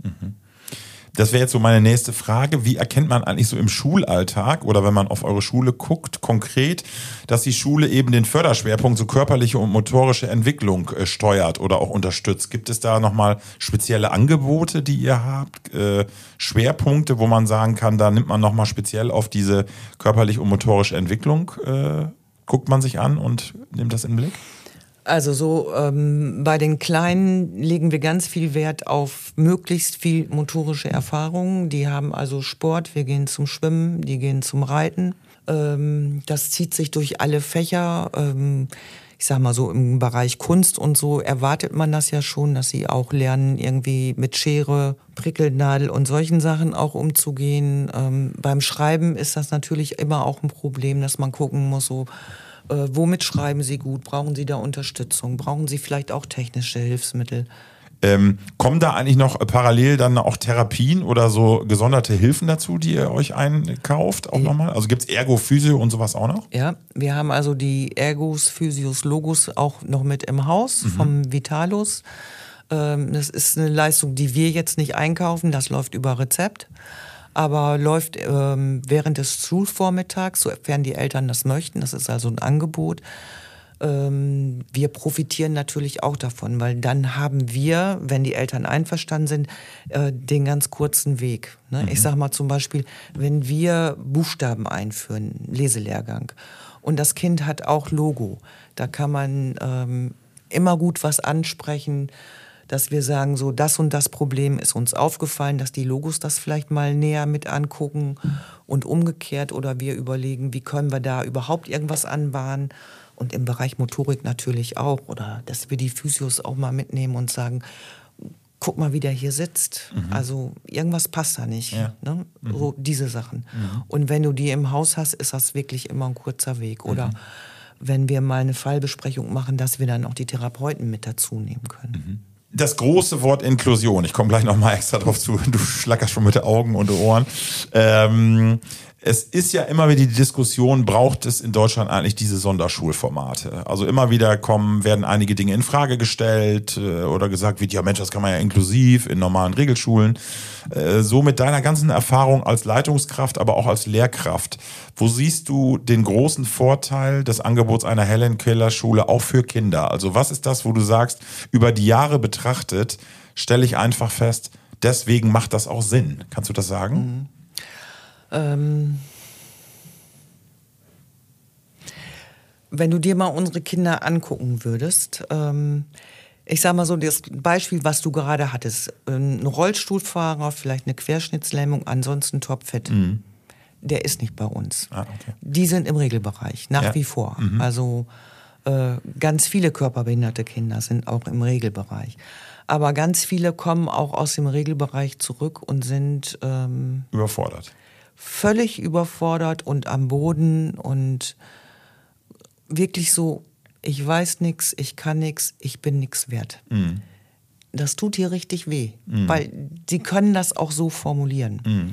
Das wäre jetzt so meine nächste Frage. Wie erkennt man eigentlich so im Schulalltag oder wenn man auf eure Schule guckt, konkret, dass die Schule eben den Förderschwerpunkt so körperliche und motorische Entwicklung steuert oder auch unterstützt? Gibt es da nochmal spezielle Angebote, die ihr habt? Schwerpunkte, wo man sagen kann, da nimmt man nochmal speziell auf diese körperliche und motorische Entwicklung, guckt man sich an und nimmt das in den Blick? Also so bei den Kleinen legen wir ganz viel Wert auf möglichst viel motorische Erfahrungen. Die haben also Sport, wir gehen zum Schwimmen, die gehen zum Reiten. Das zieht sich durch alle Fächer. Ich sag mal so im Bereich Kunst und so erwartet man das ja schon, dass sie auch lernen, irgendwie mit Schere, Prickelnadel und solchen Sachen auch umzugehen. Beim Schreiben ist das natürlich immer auch ein Problem, dass man gucken muss, so womit schreiben Sie gut? Brauchen Sie da Unterstützung? Brauchen Sie vielleicht auch technische Hilfsmittel? Kommen da eigentlich noch parallel dann auch Therapien oder so gesonderte Hilfen dazu, die ihr euch einkauft auch nochmal? Also gibt es Ergo, Physio und sowas auch noch? Ja, wir haben also die Ergos, Physios, Logos auch noch mit im Haus vom Vitalus. Das ist eine Leistung, die wir jetzt nicht einkaufen, das läuft über Rezept, aber läuft während des Schulvormittags, sofern die Eltern das möchten, das ist also ein Angebot. Wir profitieren natürlich auch davon, weil dann haben wir, wenn die Eltern einverstanden sind, den ganz kurzen Weg. Ne? Ich sage mal zum Beispiel, wenn wir Buchstaben einführen, Leselehrgang, und das Kind hat auch Logo, da kann man immer gut was ansprechen, dass wir sagen, so das und das Problem ist uns aufgefallen, dass die Logos das vielleicht mal näher mit angucken und umgekehrt, oder wir überlegen, wie können wir da überhaupt irgendwas anbahnen. Und im Bereich Motorik natürlich auch. Oder dass wir die Physios auch mal mitnehmen und sagen, guck mal, wie der hier sitzt. Also irgendwas passt da nicht. Ja. Ne? So diese Sachen. Und wenn du die im Haus hast, ist das wirklich immer ein kurzer Weg. Oder wenn wir mal eine Fallbesprechung machen, dass wir dann auch die Therapeuten mit dazu nehmen können. Das große Wort Inklusion, ich komme gleich nochmal extra drauf zu, du schlackerst schon mit den Augen und den Ohren. Es ist ja immer wieder die Diskussion, braucht es in Deutschland eigentlich diese Sonderschulformate? Also immer wieder werden einige Dinge in Frage gestellt oder gesagt wird, ja Mensch, das kann man ja inklusiv in normalen Regelschulen. So mit deiner ganzen Erfahrung als Leitungskraft, aber auch als Lehrkraft, wo siehst du den großen Vorteil des Angebots einer Helen Keller Schule auch für Kinder? Also was ist das, wo du sagst, über die Jahre betrachtet, stelle ich einfach fest, deswegen macht das auch Sinn. Kannst du das sagen? Wenn du dir mal unsere Kinder angucken würdest, ich sag mal so, das Beispiel, was du gerade hattest, ein Rollstuhlfahrer, vielleicht eine Querschnittslähmung, ansonsten topfit, der ist nicht bei uns. Ah, okay. Die sind im Regelbereich, nach wie vor. Also ganz viele körperbehinderte Kinder sind auch im Regelbereich. Aber ganz viele kommen auch aus dem Regelbereich zurück und sind Überfordert. Völlig überfordert und am Boden und wirklich so, ich weiß nichts, ich kann nichts, ich bin nichts wert. Das tut hier richtig weh, weil die können das auch so formulieren.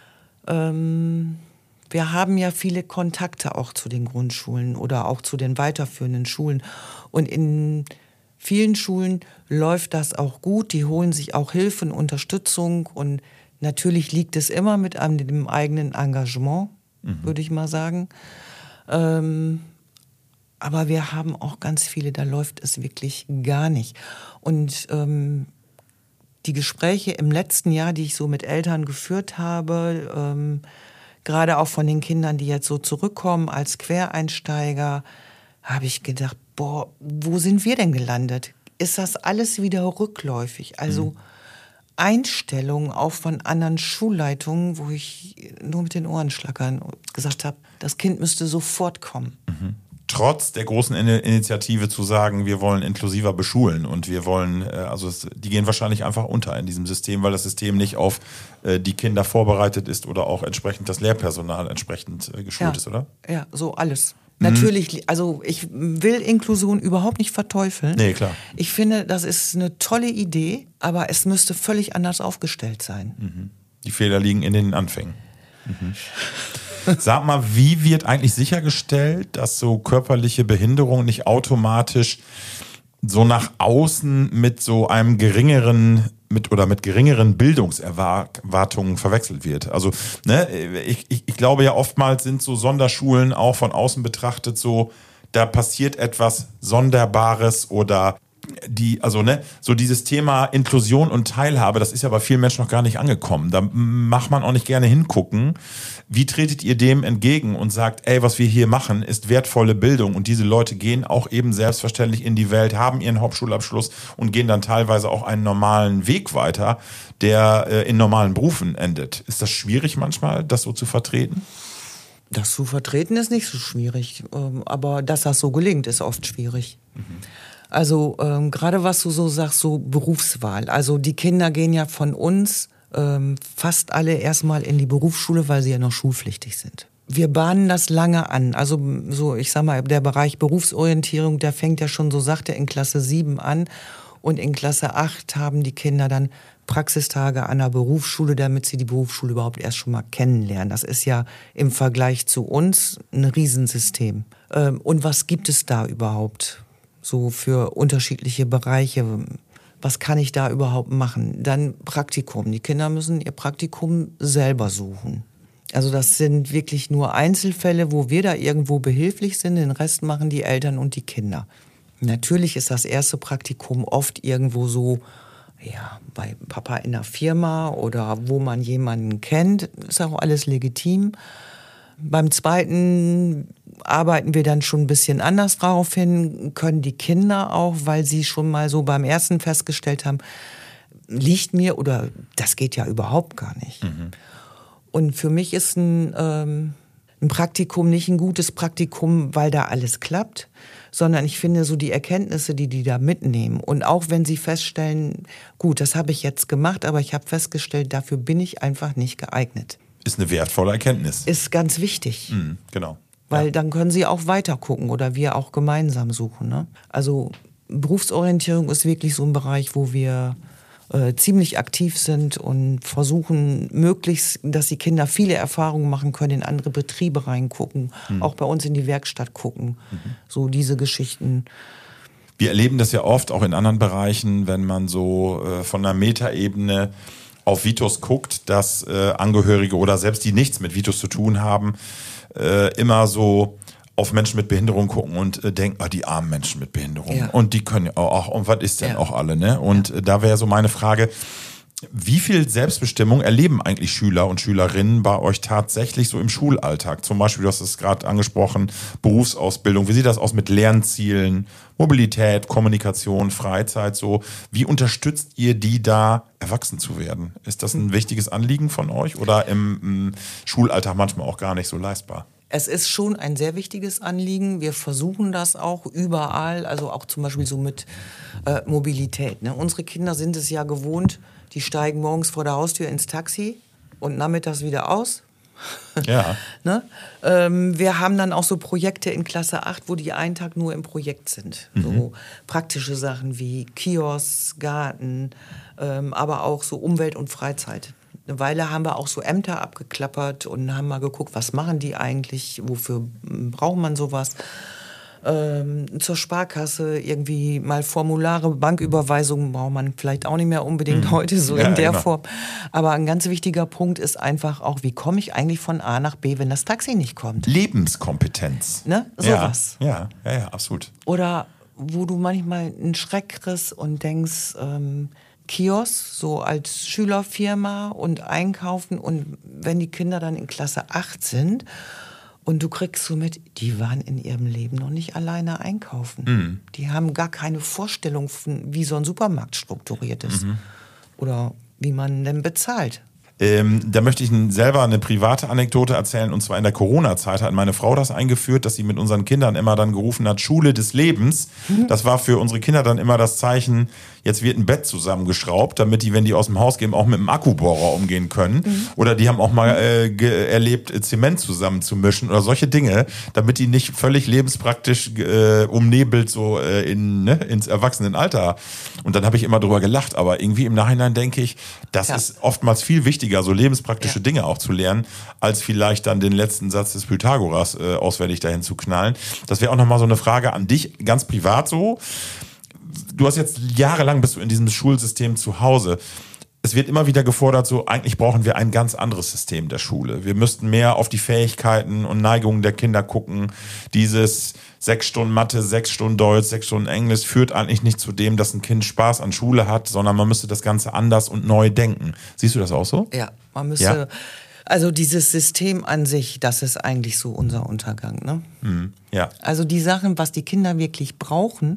Wir haben ja viele Kontakte auch zu den Grundschulen oder auch zu den weiterführenden Schulen, und in vielen Schulen läuft das auch gut, die holen sich auch Hilfe und Unterstützung, und natürlich liegt es immer mit dem eigenen Engagement, würde ich mal sagen. Aber wir haben auch ganz viele, da läuft es wirklich gar nicht. Und die Gespräche im letzten Jahr, die ich so mit Eltern geführt habe, gerade auch von den Kindern, die jetzt so zurückkommen als Quereinsteiger, habe ich gedacht, boah, wo sind wir denn gelandet? Ist das alles wieder rückläufig? Also Einstellungen auch von anderen Schulleitungen, wo ich nur mit den Ohren schlackern gesagt habe, das Kind müsste sofort kommen. Trotz der großen Initiative zu sagen, wir wollen inklusiver beschulen und wir wollen, die gehen wahrscheinlich einfach unter in diesem System, weil das System nicht auf die Kinder vorbereitet ist oder auch entsprechend das Lehrpersonal entsprechend geschult ist, oder? Ja, so alles. Natürlich, also ich will Inklusion überhaupt nicht verteufeln. Nee, klar. Ich finde, das ist eine tolle Idee, aber es müsste völlig anders aufgestellt sein. Die Fehler liegen in den Anfängen. Sag mal, wie wird eigentlich sichergestellt, dass so körperliche Behinderung nicht automatisch so nach außen mit so einem geringeren mit geringeren Bildungserwartungen verwechselt wird? Also, ne, ich glaube ja, oftmals sind so Sonderschulen auch von außen betrachtet so, da passiert etwas Sonderbares oder so dieses Thema Inklusion und Teilhabe, das ist ja bei vielen Menschen noch gar nicht angekommen. Da macht man auch nicht gerne hingucken. Wie tretet ihr dem entgegen und sagt, ey, was wir hier machen, ist wertvolle Bildung, und diese Leute gehen auch eben selbstverständlich in die Welt, haben ihren Hauptschulabschluss und gehen dann teilweise auch einen normalen Weg weiter, der in normalen Berufen endet. Ist das schwierig manchmal, das so zu vertreten? Das zu vertreten ist nicht so schwierig, aber dass das so gelingt, ist oft schwierig. Also gerade was du so sagst, so Berufswahl. Also die Kinder gehen ja von uns fast alle erstmal in die Berufsschule, weil sie ja noch schulpflichtig sind. Wir bahnen das lange an. Also so, ich sag mal, der Bereich Berufsorientierung, der fängt ja schon, so sagt er, in Klasse 7 an. Und in Klasse 8 haben die Kinder dann Praxistage an der Berufsschule, damit sie die Berufsschule überhaupt erst schon mal kennenlernen. Das ist ja im Vergleich zu uns ein Riesensystem. Und was gibt es da überhaupt so für unterschiedliche Bereiche? Was kann ich da überhaupt machen? Dann Praktikum. Die Kinder müssen ihr Praktikum selber suchen. Also das sind wirklich nur Einzelfälle, wo wir da irgendwo behilflich sind. Den Rest machen die Eltern und die Kinder. Natürlich ist das erste Praktikum oft irgendwo so, ja, bei Papa in der Firma oder wo man jemanden kennt. Ist auch alles legitim. Beim zweiten arbeiten wir dann schon ein bisschen anders drauf hin, können die Kinder auch, weil sie schon mal so beim ersten festgestellt haben, liegt mir oder das geht ja überhaupt gar nicht. Und für mich ist ein Praktikum nicht ein gutes Praktikum, weil da alles klappt, sondern ich finde so die Erkenntnisse, die da mitnehmen. Und auch wenn sie feststellen, gut, das habe ich jetzt gemacht, aber ich habe festgestellt, dafür bin ich einfach nicht geeignet. Ist eine wertvolle Erkenntnis. Ist ganz wichtig. Genau. Weil dann können sie auch weiter gucken oder wir auch gemeinsam suchen. Ne? Also Berufsorientierung ist wirklich so ein Bereich, wo wir ziemlich aktiv sind und versuchen möglichst, dass die Kinder viele Erfahrungen machen können, in andere Betriebe reingucken, auch bei uns in die Werkstatt gucken. So diese Geschichten. Wir erleben das ja oft auch in anderen Bereichen, wenn man so von einer Metaebene auf Vitus guckt, dass Angehörige oder selbst die nichts mit Vitus zu tun haben, immer so auf Menschen mit Behinderung gucken und denken, die armen Menschen mit Behinderung. Ja. Und die können ja auch, und was ist denn auch alle, ne? Und da wäre so meine Frage, wie viel Selbstbestimmung erleben eigentlich Schüler und Schülerinnen bei euch tatsächlich so im Schulalltag? Zum Beispiel, du hast es gerade angesprochen, Berufsausbildung. Wie sieht das aus mit Lernzielen, Mobilität, Kommunikation, Freizeit so? Wie unterstützt ihr die da, erwachsen zu werden? Ist das ein wichtiges Anliegen von euch oder im Schulalltag manchmal auch gar nicht so leistbar? Es ist schon ein sehr wichtiges Anliegen. Wir versuchen das auch überall, also auch zum Beispiel so mit Mobilität. Ne? Unsere Kinder sind es ja gewohnt, die steigen morgens vor der Haustür ins Taxi und nachmittags wieder aus. Ja. Ne? Wir haben dann auch so Projekte in Klasse 8, wo die einen Tag nur im Projekt sind. So praktische Sachen wie Kiosk, Garten, aber auch so Umwelt und Freizeit. Eine Weile haben wir auch so Ämter abgeklappert und haben mal geguckt, was machen die eigentlich, wofür braucht man sowas. Zur Sparkasse irgendwie mal Formulare, Banküberweisungen braucht man vielleicht auch nicht mehr unbedingt heute so in der Form. Aber ein ganz wichtiger Punkt ist einfach auch, wie komme ich eigentlich von A nach B, wenn das Taxi nicht kommt? Lebenskompetenz. Ne? Sowas. Ja, absolut. Oder wo du manchmal einen Schreck kriegst und denkst, Kiosk, so als Schülerfirma und einkaufen und wenn die Kinder dann in Klasse 8 sind und du kriegst so mit, die waren in ihrem Leben noch nicht alleine einkaufen. Die haben gar keine Vorstellung von, wie so ein Supermarkt strukturiert ist oder wie man denn bezahlt. Da möchte ich selber eine private Anekdote erzählen. Und zwar in der Corona-Zeit hat meine Frau das eingeführt, dass sie mit unseren Kindern immer dann gerufen hat, Schule des Lebens. Das war für unsere Kinder dann immer das Zeichen, jetzt wird ein Bett zusammengeschraubt, damit die, wenn die aus dem Haus gehen, auch mit einem Akkubohrer umgehen können. Oder die haben auch mal erlebt, Zement zusammenzumischen oder solche Dinge, damit die nicht völlig lebenspraktisch umnebelt so ins Erwachsenenalter. Und dann habe ich immer drüber gelacht. Aber irgendwie im Nachhinein denke ich, das ist oftmals viel wichtiger, so lebenspraktische Dinge auch zu lernen, als vielleicht dann den letzten Satz des Pythagoras auswendig dahin zu knallen. Das wäre auch nochmal so eine Frage an dich, ganz privat so. Du hast jetzt jahrelang bist du in diesem Schulsystem zu Hause. Es wird immer wieder gefordert, so eigentlich brauchen wir ein ganz anderes System der Schule. Wir müssten mehr auf die Fähigkeiten und Neigungen der Kinder gucken. Dieses 6 Stunden Mathe, 6 Stunden Deutsch, 6 Stunden Englisch führt eigentlich nicht zu dem, dass ein Kind Spaß an Schule hat, sondern man müsste das Ganze anders und neu denken. Siehst du das auch so? Ja, man müsste, also dieses System an sich, das ist eigentlich so unser Untergang. Ne? Ja. Also die Sachen, was die Kinder wirklich brauchen,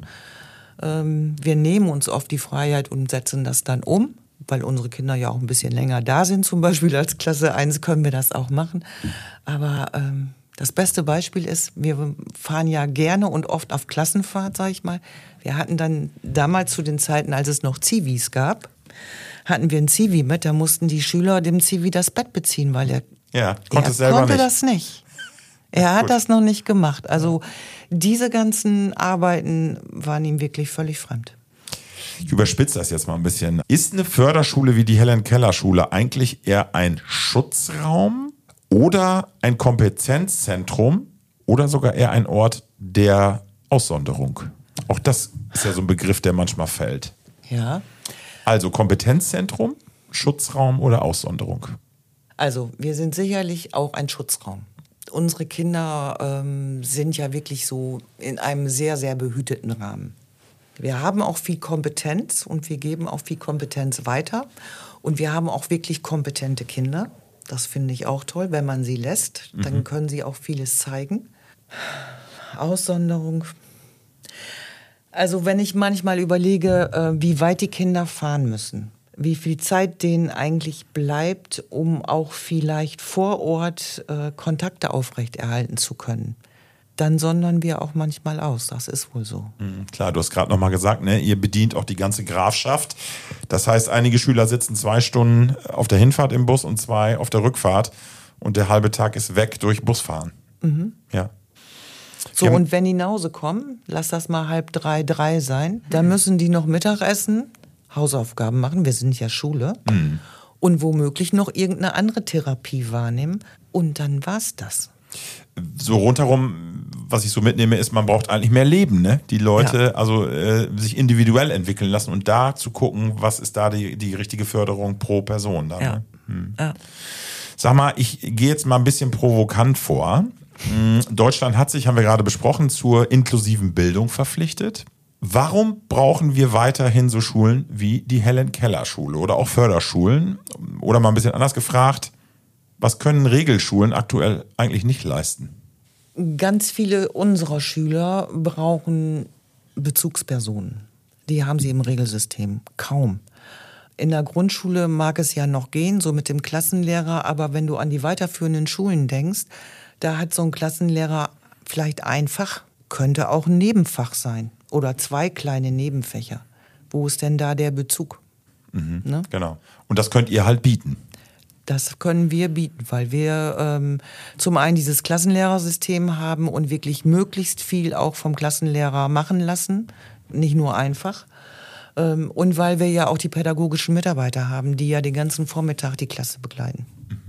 wir nehmen uns oft die Freiheit und setzen das dann um, weil unsere Kinder ja auch ein bisschen länger da sind, zum Beispiel als Klasse 1 können wir das auch machen. Aber das beste Beispiel ist, wir fahren ja gerne und oft auf Klassenfahrt, sag ich mal. Wir hatten dann damals zu den Zeiten, als es noch Zivis gab, hatten wir ein Zivi mit, da mussten die Schüler dem Zivi das Bett beziehen, weil er konnte das nicht. Er hat das noch nicht gemacht. Also diese ganzen Arbeiten waren ihm wirklich völlig fremd. Ich überspitze das jetzt mal ein bisschen. Ist eine Förderschule wie die Helen-Keller-Schule eigentlich eher ein Schutzraum oder ein Kompetenzzentrum oder sogar eher ein Ort der Aussonderung? Auch das ist ja so ein Begriff, der manchmal fällt. Ja, Also Kompetenzzentrum, Schutzraum oder Aussonderung? Also wir sind sicherlich auch ein Schutzraum. Unsere Kinder sind ja wirklich so in einem sehr, sehr behüteten Rahmen. Wir haben auch viel Kompetenz und wir geben auch viel Kompetenz weiter. Und wir haben auch wirklich kompetente Kinder. Das finde ich auch toll. Wenn man sie lässt, dann können sie auch vieles zeigen. Aussonderung. Also wenn ich manchmal überlege, wie weit die Kinder fahren müssen, wie viel Zeit denen eigentlich bleibt, um auch vielleicht vor Ort Kontakte aufrechterhalten zu können, dann sondern wir auch manchmal aus. Das ist wohl so. Klar, du hast gerade noch mal gesagt, ne, ihr bedient auch die ganze Grafschaft. Das heißt, einige Schüler sitzen 2 Stunden auf der Hinfahrt im Bus und 2 auf der Rückfahrt und der halbe Tag ist weg durch Busfahren. Ja. So, und wenn die nach Hause kommen, lass das mal 2:30, 3 sein, dann müssen die noch Mittagessen, Hausaufgaben machen, wir sind ja Schule, und womöglich noch irgendeine andere Therapie wahrnehmen. Und dann war's das. So rundherum, was ich so mitnehme, ist, man braucht eigentlich mehr Leben, ne? Die Leute sich individuell entwickeln lassen und da zu gucken, was ist da die richtige Förderung pro Person. Dann, Ja. Ne? Ja. Sag mal, ich gehe jetzt mal ein bisschen provokant vor. Deutschland hat sich, haben wir gerade besprochen, zur inklusiven Bildung verpflichtet. Warum brauchen wir weiterhin so Schulen wie die Helen-Keller-Schule oder auch Förderschulen? Oder mal ein bisschen anders gefragt, was können Regelschulen aktuell eigentlich nicht leisten? Ganz viele unserer Schüler brauchen Bezugspersonen. Die haben sie im Regelsystem kaum. In der Grundschule mag es ja noch gehen, so mit dem Klassenlehrer, aber wenn du an die weiterführenden Schulen denkst, da hat so ein Klassenlehrer vielleicht ein Fach, könnte auch ein Nebenfach sein oder 2 kleine Nebenfächer. Wo ist denn da der Bezug? Ne? Genau. Und das könnt ihr halt bieten. Das können wir bieten, weil wir zum einen dieses Klassenlehrersystem haben und wirklich möglichst viel auch vom Klassenlehrer machen lassen, nicht nur einfach. Und weil wir ja auch die pädagogischen Mitarbeiter haben, die ja den ganzen Vormittag die Klasse begleiten.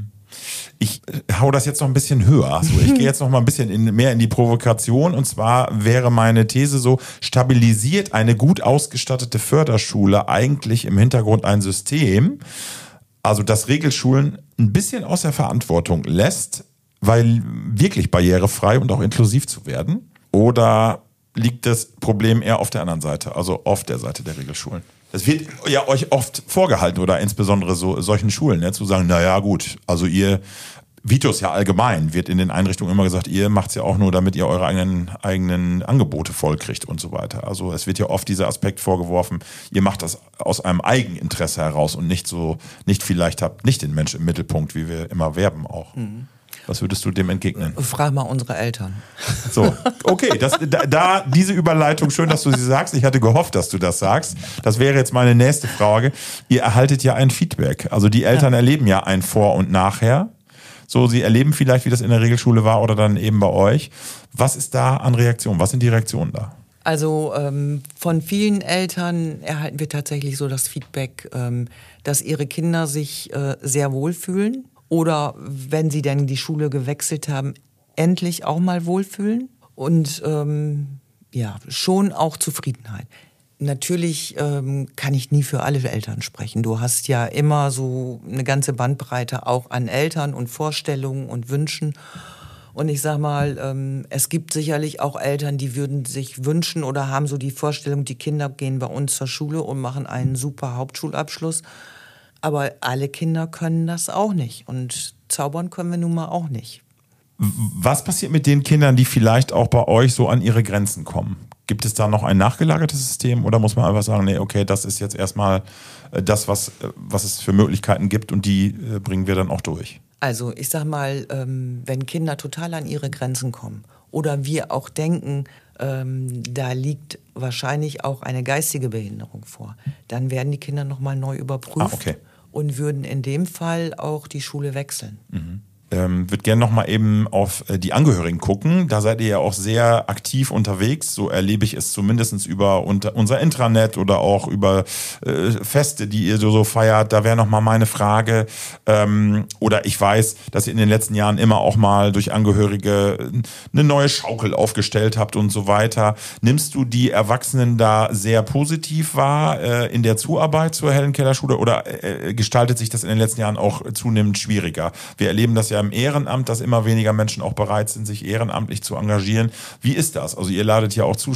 Ich hau das jetzt noch ein bisschen höher. Also ich gehe jetzt noch mal ein bisschen mehr in die Provokation. Und zwar wäre meine These so, stabilisiert eine gut ausgestattete Förderschule eigentlich im Hintergrund ein System, also das Regelschulen ein bisschen aus der Verantwortung lässt, weil wirklich barrierefrei und auch inklusiv zu werden? Oder liegt das Problem eher auf der anderen Seite, also auf der Seite der Regelschulen? Das wird ja euch oft vorgehalten oder insbesondere solchen Schulen, ne, zu sagen, naja gut, also ihr, Vitus ja allgemein, wird in den Einrichtungen immer gesagt, ihr macht's ja auch nur, damit ihr eure eigenen Angebote vollkriegt und so weiter. Also es wird ja oft dieser Aspekt vorgeworfen, ihr macht das aus einem Eigeninteresse heraus und nicht vielleicht habt nicht den Mensch im Mittelpunkt, wie wir immer werben auch. Was würdest du dem entgegnen? Frag mal unsere Eltern. So, okay, diese Überleitung, schön, dass du sie sagst. Ich hatte gehofft, dass du das sagst. Das wäre jetzt meine nächste Frage. Ihr erhaltet ja ein Feedback. Also die Eltern erleben ja ein Vor und Nachher. So, sie erleben vielleicht, wie das in der Regelschule war oder dann eben bei euch. Was ist da an Reaktionen? Was sind die Reaktionen da? Also von vielen Eltern erhalten wir tatsächlich so das Feedback, dass ihre Kinder sich sehr wohlfühlen. Oder wenn sie dann die Schule gewechselt haben, endlich auch mal wohlfühlen und schon auch Zufriedenheit. Natürlich kann ich nie für alle Eltern sprechen. Du hast ja immer so eine ganze Bandbreite auch an Eltern und Vorstellungen und Wünschen. Und ich sag mal, es gibt sicherlich auch Eltern, die würden sich wünschen oder haben so die Vorstellung, die Kinder gehen bei uns zur Schule und machen einen super Hauptschulabschluss. Aber alle Kinder können das auch nicht. Und zaubern können wir nun mal auch nicht. Was passiert mit den Kindern, die vielleicht auch bei euch so an ihre Grenzen kommen? Gibt es da noch ein nachgelagertes System oder muss man einfach sagen, nee, okay, das ist jetzt erstmal das, was es für Möglichkeiten gibt und die bringen wir dann auch durch? Also ich sag mal, wenn Kinder total an ihre Grenzen kommen oder wir auch denken, da liegt wahrscheinlich auch eine geistige Behinderung vor, dann werden die Kinder nochmal neu überprüft. Okay. Und würden in dem Fall auch die Schule wechseln. Würde gerne nochmal eben auf die Angehörigen gucken. Da seid ihr ja auch sehr aktiv unterwegs. So erlebe ich es zumindest über unser Intranet oder auch über Feste, die ihr so feiert. Da wäre nochmal meine Frage. Oder ich weiß, dass ihr in den letzten Jahren immer auch mal durch Angehörige eine neue Schaukel aufgestellt habt und so weiter. Nimmst du die Erwachsenen da sehr positiv wahr in der Zuarbeit zur Helen-Keller-Schule oder gestaltet sich das in den letzten Jahren auch zunehmend schwieriger? Wir erleben das ja im Ehrenamt, dass immer weniger Menschen auch bereit sind, sich ehrenamtlich zu engagieren. Wie ist das? Also ihr ladet ja auch zu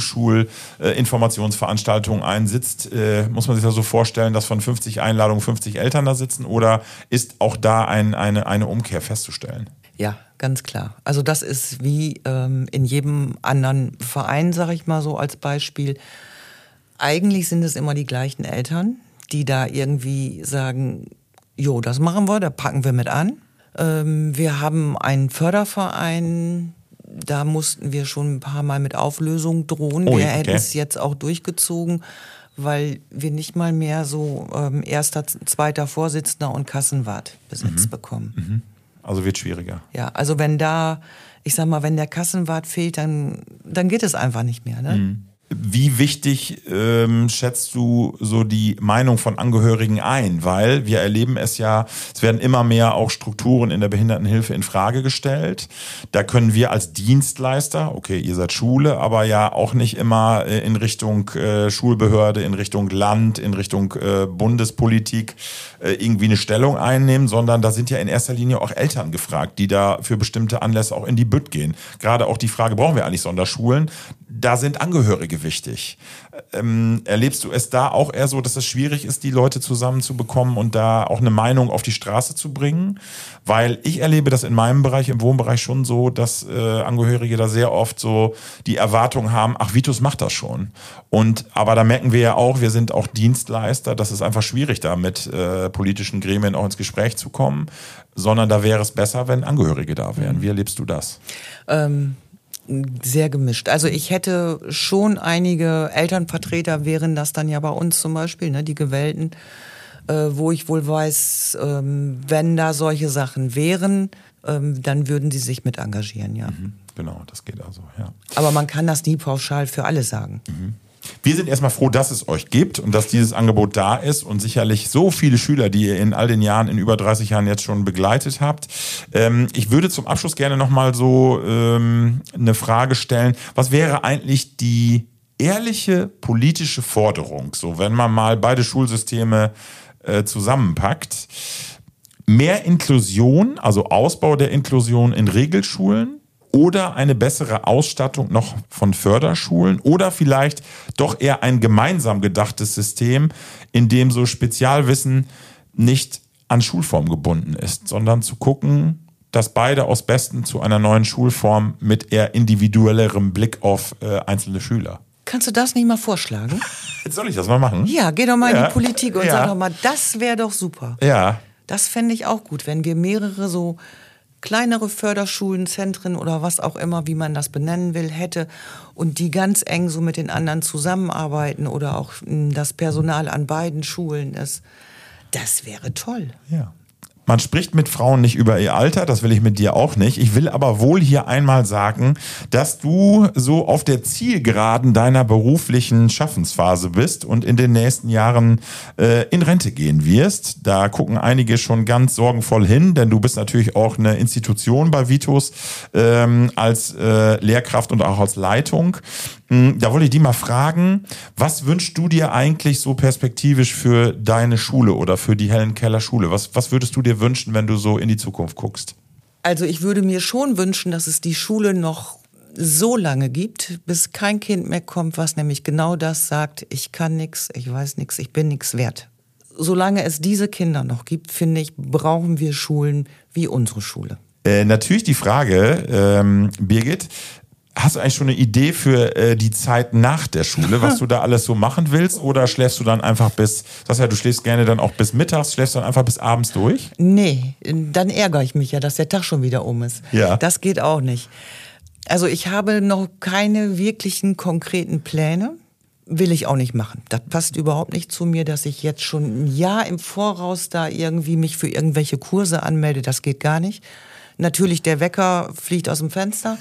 Schulinformationsveranstaltungen ein. Muss man sich das so vorstellen, dass von 50 Einladungen 50 Eltern da sitzen oder ist auch da eine Umkehr festzustellen? Ja, ganz klar. Also das ist wie in jedem anderen Verein, sage ich mal so als Beispiel. Eigentlich sind es immer die gleichen Eltern, die da irgendwie sagen, jo, das machen wir, da packen wir mit an. Wir haben einen Förderverein, da mussten wir schon ein paar Mal mit Auflösung drohen. Wir hätten es jetzt auch durchgezogen, weil wir nicht mal mehr so erster, zweiter Vorsitzender und Kassenwart besetzt bekommen. Also wird schwieriger. Ja, also wenn der Kassenwart fehlt, dann geht es einfach nicht mehr, ne? Wie wichtig schätzt du so die Meinung von Angehörigen ein? Weil wir erleben es ja, es werden immer mehr auch Strukturen in der Behindertenhilfe in Frage gestellt. Da können wir als Dienstleister, okay, ihr seid Schule, aber ja auch nicht immer in Richtung Schulbehörde, in Richtung Land, in Richtung Bundespolitik irgendwie eine Stellung einnehmen, sondern da sind ja in erster Linie auch Eltern gefragt, die da für bestimmte Anlässe auch in die Bütt gehen. Gerade auch die Frage, brauchen wir eigentlich Sonderschulen? Da sind Angehörige wichtig. Erlebst du es da auch eher so, dass es schwierig ist, die Leute zusammenzubekommen und da auch eine Meinung auf die Straße zu bringen? Weil ich erlebe das in meinem Bereich, im Wohnbereich schon so, dass Angehörige da sehr oft so die Erwartung haben, ach, Vitus macht das schon. Aber da merken wir ja auch, wir sind auch Dienstleister, das ist einfach schwierig, da mit politischen Gremien auch ins Gespräch zu kommen, sondern da wäre es besser, wenn Angehörige da wären. Wie erlebst du das? Sehr gemischt. Also ich hätte schon einige Elternvertreter, wären das dann ja bei uns zum Beispiel, ne, die Gewählten, wo ich wohl weiß, wenn da solche Sachen wären, dann würden sie sich mit engagieren, ja. Genau, das geht also, ja. Aber man kann das nie pauschal für alle sagen. Wir sind erstmal froh, dass es euch gibt und dass dieses Angebot da ist und sicherlich so viele Schüler, die ihr in all den Jahren, in über 30 Jahren jetzt schon begleitet habt. Ich würde zum Abschluss gerne nochmal so eine Frage stellen. Was wäre eigentlich die ehrliche politische Forderung, so wenn man mal beide Schulsysteme zusammenpackt? Mehr Inklusion, also Ausbau der Inklusion in Regelschulen? Oder eine bessere Ausstattung noch von Förderschulen oder vielleicht doch eher ein gemeinsam gedachtes System, in dem so Spezialwissen nicht an Schulform gebunden ist, sondern zu gucken, dass beide aus Besten zu einer neuen Schulform mit eher individuellerem Blick auf einzelne Schüler. Kannst du das nicht mal vorschlagen? Jetzt soll ich das mal machen? Ja, geh doch mal in die Politik und sag doch mal, das wäre doch super. Ja. Das fände ich auch gut, wenn wir mehrere so kleinere Förderschulen, Zentren oder was auch immer, wie man das benennen will, hätte und die ganz eng so mit den anderen zusammenarbeiten oder auch das Personal an beiden Schulen ist. Das wäre toll. Ja. Man spricht mit Frauen nicht über ihr Alter, das will ich mit dir auch nicht. Ich will aber wohl hier einmal sagen, dass du so auf der Zielgeraden deiner beruflichen Schaffensphase bist und in den nächsten Jahren in Rente gehen wirst. Da gucken einige schon ganz sorgenvoll hin, denn du bist natürlich auch eine Institution bei Vitus als Lehrkraft und auch als Leitung. Da wollte ich die mal fragen, was wünschst du dir eigentlich so perspektivisch für deine Schule oder für die Helen-Keller-Schule? Was würdest du dir wünschen, wenn du so in die Zukunft guckst? Also ich würde mir schon wünschen, dass es die Schule noch so lange gibt, bis kein Kind mehr kommt, was nämlich genau das sagt, ich kann nichts, ich weiß nichts, ich bin nichts wert. Solange es diese Kinder noch gibt, finde ich, brauchen wir Schulen wie unsere Schule. Natürlich die Frage, Birgit, hast du eigentlich schon eine Idee für die Zeit nach der Schule, was du da alles so machen willst? Oder schläfst du dann einfach du schläfst gerne dann auch bis mittags, schläfst dann einfach bis abends durch? Nee, dann ärgere ich mich ja, dass der Tag schon wieder um ist. Ja. Das geht auch nicht. Also ich habe noch keine wirklichen konkreten Pläne. Will ich auch nicht machen. Das passt überhaupt nicht zu mir, dass ich jetzt schon ein Jahr im Voraus da irgendwie mich für irgendwelche Kurse anmelde. Das geht gar nicht. Natürlich, der Wecker fliegt aus dem Fenster.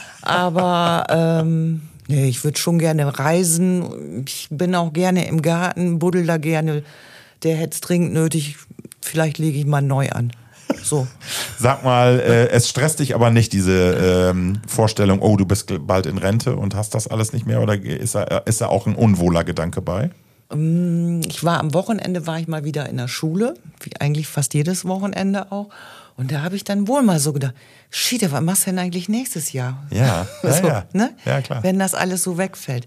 Aber nee, ich würde schon gerne reisen. Ich bin auch gerne im Garten, buddel da gerne. Der hätte es dringend nötig. Vielleicht lege ich mal neu an. So. Sag mal, es stresst dich aber nicht, diese Vorstellung, oh, du bist bald in Rente und hast das alles nicht mehr? Oder ist da auch ein unwohler Gedanke bei? Am Wochenende war ich mal wieder in der Schule, wie eigentlich fast jedes Wochenende auch. Und da habe ich dann wohl mal so gedacht, shit, was machst du denn eigentlich nächstes Jahr? Ja, so, ja. Ne? Ja, klar. Wenn das alles so wegfällt.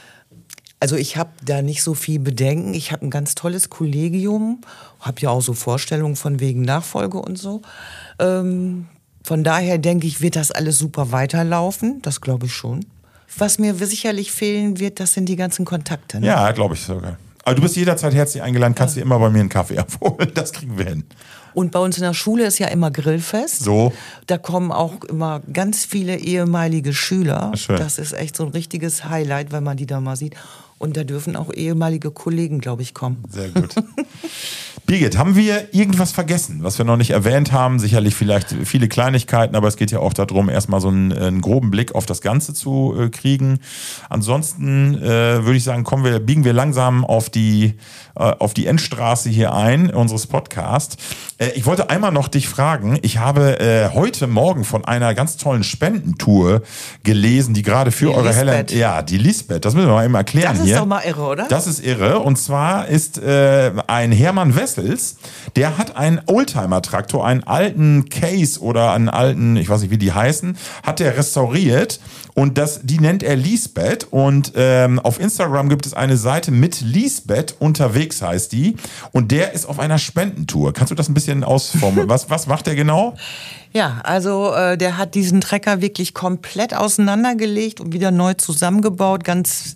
Also ich habe da nicht so viel Bedenken. Ich habe ein ganz tolles Kollegium, habe ja auch so Vorstellungen von wegen Nachfolge und so. Von daher denke ich, wird das alles super weiterlaufen. Das glaube ich schon. Was mir sicherlich fehlen wird, das sind die ganzen Kontakte. Ne? Ja, glaube ich sogar. Aber du bist jederzeit herzlich eingeladen, kannst dir immer bei mir einen Kaffee abholen. Das kriegen wir hin. Und bei uns in der Schule ist ja immer Grillfest. So. Da kommen auch immer ganz viele ehemalige Schüler. Schön. Das ist echt so ein richtiges Highlight, wenn man die da mal sieht. Und da dürfen auch ehemalige Kollegen, glaube ich, kommen. Sehr gut. Birgit, haben wir irgendwas vergessen, was wir noch nicht erwähnt haben? Sicherlich vielleicht viele Kleinigkeiten, aber es geht ja auch darum, erstmal so einen groben Blick auf das Ganze zu kriegen. Ansonsten würde ich sagen, biegen wir langsam auf die Endstraße hier ein, unseres Podcasts. Ich wollte einmal noch dich fragen, ich habe heute Morgen von einer ganz tollen Spendentour gelesen, die gerade für eure Helen... Ja, die Lisbeth, das müssen wir mal eben erklären hier. Das ist doch mal irre, oder? Das ist irre. Und zwar ist ein Hermann Wessels, der hat einen Oldtimer-Traktor, einen alten Case oder einen alten, ich weiß nicht, wie die heißen, hat der restauriert. Und die nennt er Lisbeth. Und auf Instagram gibt es eine Seite mit Lisbeth unterwegs, heißt die. Und der ist auf einer Spendentour. Kannst du das ein bisschen ausformen? Was macht der genau? Ja, also der hat diesen Trecker wirklich komplett auseinandergelegt und wieder neu zusammengebaut. Ganz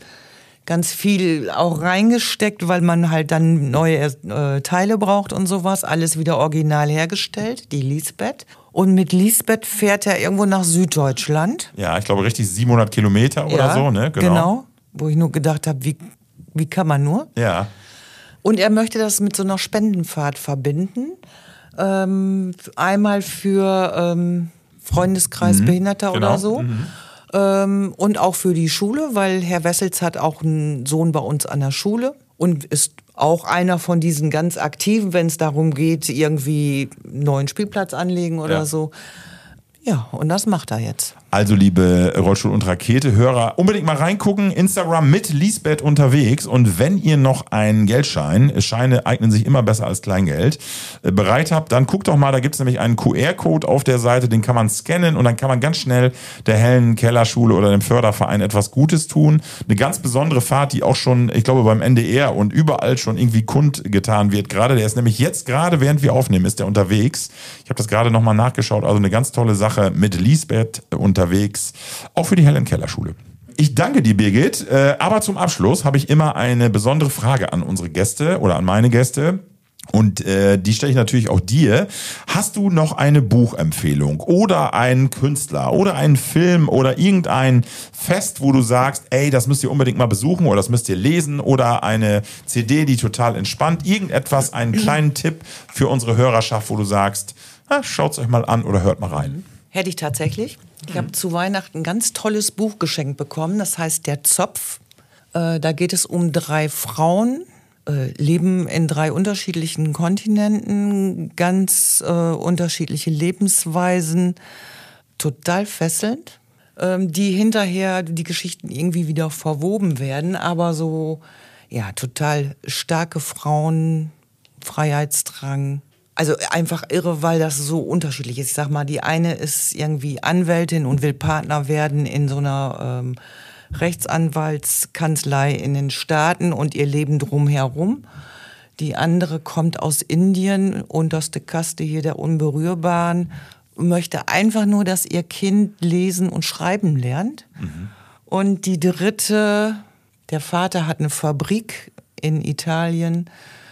viel auch reingesteckt, weil man halt dann neue Teile braucht und sowas. Alles wieder original hergestellt, die Lisbeth. Und mit Lisbeth fährt er irgendwo nach Süddeutschland. Ja, ich glaube richtig 700 Kilometer oder so, ne? Genau. Wo ich nur gedacht habe, wie kann man nur? Ja. Und er möchte das mit so einer Spendenfahrt verbinden. Einmal für Freundeskreis Behinderter genau. oder so. Und auch für die Schule, weil Herr Wessels hat auch einen Sohn bei uns an der Schule und ist auch einer von diesen ganz Aktiven, wenn es darum geht, irgendwie einen neuen Spielplatz anlegen oder so. Ja, und das macht er jetzt. Also, liebe Rollstuhl- und Rakete-Hörer, unbedingt mal reingucken. Instagram mit Lisbeth unterwegs. Und wenn ihr noch einen Geldschein, Scheine eignen sich immer besser als Kleingeld, bereit habt, dann guckt doch mal, da gibt es nämlich einen QR-Code auf der Seite, den kann man scannen und dann kann man ganz schnell der Helen Keller Schule oder dem Förderverein etwas Gutes tun. Eine ganz besondere Fahrt, die auch schon, ich glaube, beim NDR und überall schon irgendwie kundgetan wird. Gerade der ist nämlich jetzt, gerade während wir aufnehmen, ist der unterwegs. Ich habe das gerade nochmal nachgeschaut. Also eine ganz tolle Sache mit Lisbeth unterwegs, auch für die Helen Keller Schule. Ich danke dir, Birgit, aber zum Abschluss habe ich immer eine besondere Frage an unsere Gäste oder an meine Gäste. Und die stelle ich natürlich auch dir. Hast du noch eine Buchempfehlung oder einen Künstler oder einen Film oder irgendein Fest, wo du sagst, ey, das müsst ihr unbedingt mal besuchen oder das müsst ihr lesen oder eine CD, die total entspannt, irgendetwas, einen kleinen Tipp für unsere Hörerschaft, wo du sagst, schaut's euch mal an oder hört mal rein. Hätte ich tatsächlich. Ich habe zu Weihnachten ein ganz tolles Buch geschenkt bekommen. Das heißt Der Zopf. Da geht es um 3 Frauen, leben in 3 unterschiedlichen Kontinenten, ganz unterschiedliche Lebensweisen, total fesselnd, die hinterher die Geschichten irgendwie wieder verwoben werden, aber so, ja, total starke Frauen, Freiheitsdrang. Also einfach irre, weil das so unterschiedlich ist. Ich sag mal, die eine ist irgendwie Anwältin und will Partner werden in so einer Rechtsanwaltskanzlei in den Staaten und ihr Leben drumherum. Die andere kommt aus Indien, unterste Kaste hier der Unberührbaren, möchte einfach nur, dass ihr Kind lesen und schreiben lernt. Mhm. Und die dritte, der Vater hat eine Fabrik in Italien,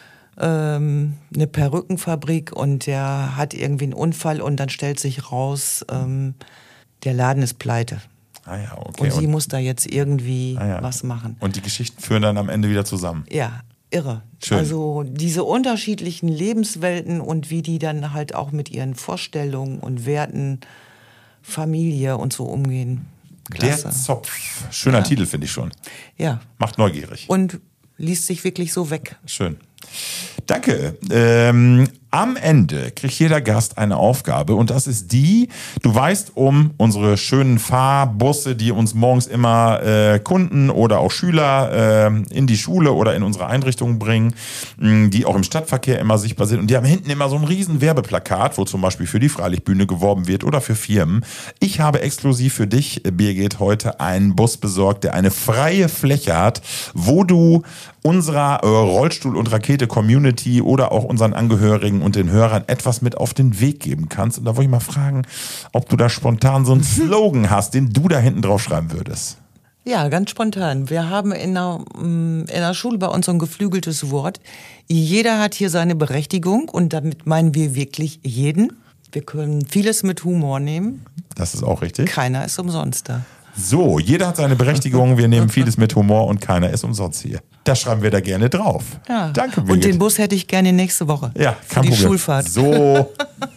eine Perückenfabrik, und der hat irgendwie einen Unfall und dann stellt sich raus, der Laden ist pleite. Ah ja, okay. Und sie muss da jetzt irgendwie was machen. Und die Geschichten führen dann am Ende wieder zusammen. Ja, irre. Schön. Also diese unterschiedlichen Lebenswelten und wie die dann halt auch mit ihren Vorstellungen und Werten, Familie und so umgehen. Klasse. Der Zopf. Schöner Titel, finde ich schon. Ja. Macht neugierig. Und liest sich wirklich so weg. Schön. Danke. Am Ende kriegt jeder Gast eine Aufgabe und das ist die, du weißt um unsere schönen Fahrbusse, die uns morgens immer Kunden oder auch Schüler in die Schule oder in unsere Einrichtungen bringen, die auch im Stadtverkehr immer sichtbar sind und die haben hinten immer so ein riesen Werbeplakat, wo zum Beispiel für die Freilichtbühne geworben wird oder für Firmen. Ich habe exklusiv für dich, Birgit, heute einen Bus besorgt, der eine freie Fläche hat, wo du unserer Rollstuhl- und Rakete-Community oder auch unseren Angehörigen und den Hörern etwas mit auf den Weg geben kannst. Und da wollte ich mal fragen, ob du da spontan so einen Slogan hast, den du da hinten drauf schreiben würdest. Ja, ganz spontan. Wir haben in der Schule bei uns so ein geflügeltes Wort. Jeder hat hier seine Berechtigung und damit meinen wir wirklich jeden. Wir können vieles mit Humor nehmen. Das ist auch richtig. Keiner ist umsonst da. So, jeder hat seine Berechtigung, wir nehmen vieles mit Humor und keiner ist umsonst hier. Das schreiben wir da gerne drauf. Ja. Danke, Birgit. Und den Bus hätte ich gerne nächste Woche. Ja, kein für die Problem. Schulfahrt. So.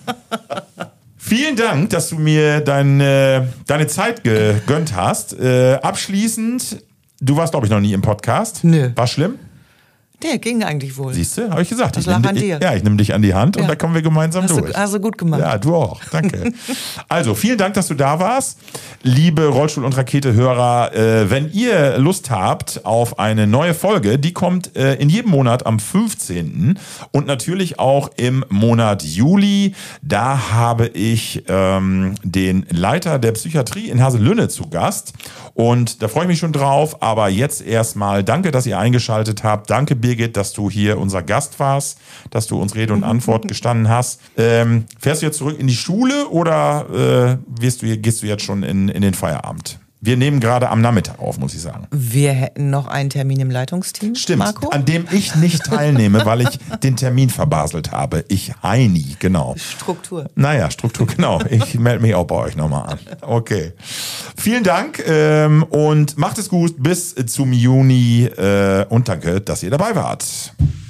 Vielen Dank, dass du mir deine Zeit gegönnt hast. Abschließend, du warst, glaube ich, noch nie im Podcast. Nö. War schlimm? Der ging eigentlich wohl. Siehst du, habe ich gesagt. Das lag an dir. Ich nehme dich an die Hand und Ja. da kommen wir gemeinsam durch. Hast du gut gemacht. Ja, du auch. Danke. Also, vielen Dank, dass du da warst. Liebe Rollstuhl- und Rakete-Hörer, wenn ihr Lust habt auf eine neue Folge, die kommt in jedem Monat am 15. und natürlich auch im Monat Juli. Da habe ich den Leiter der Psychiatrie in Haselünne zu Gast. Und da freue ich mich schon drauf. Aber jetzt erstmal danke, dass ihr eingeschaltet habt. Danke, Birgit, dass du hier unser Gast warst, dass du uns Rede und Antwort gestanden hast. Fährst du jetzt zurück in die Schule oder gehst du jetzt schon in den Feierabend? Wir nehmen gerade am Nachmittag auf, muss ich sagen. Wir hätten noch einen Termin im Leitungsteam, Stimmt, Marco? an dem ich nicht teilnehme, weil ich den Termin verbaselt habe. Ich Heini, genau. Struktur. Naja, Struktur, genau. Ich melde mich auch bei euch nochmal an. Okay. Vielen Dank und macht es gut bis zum Juni und danke, dass ihr dabei wart.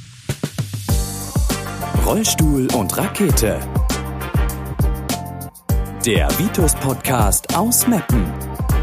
Rollstuhl und Rakete. Der Vitus Podcast aus Meppen.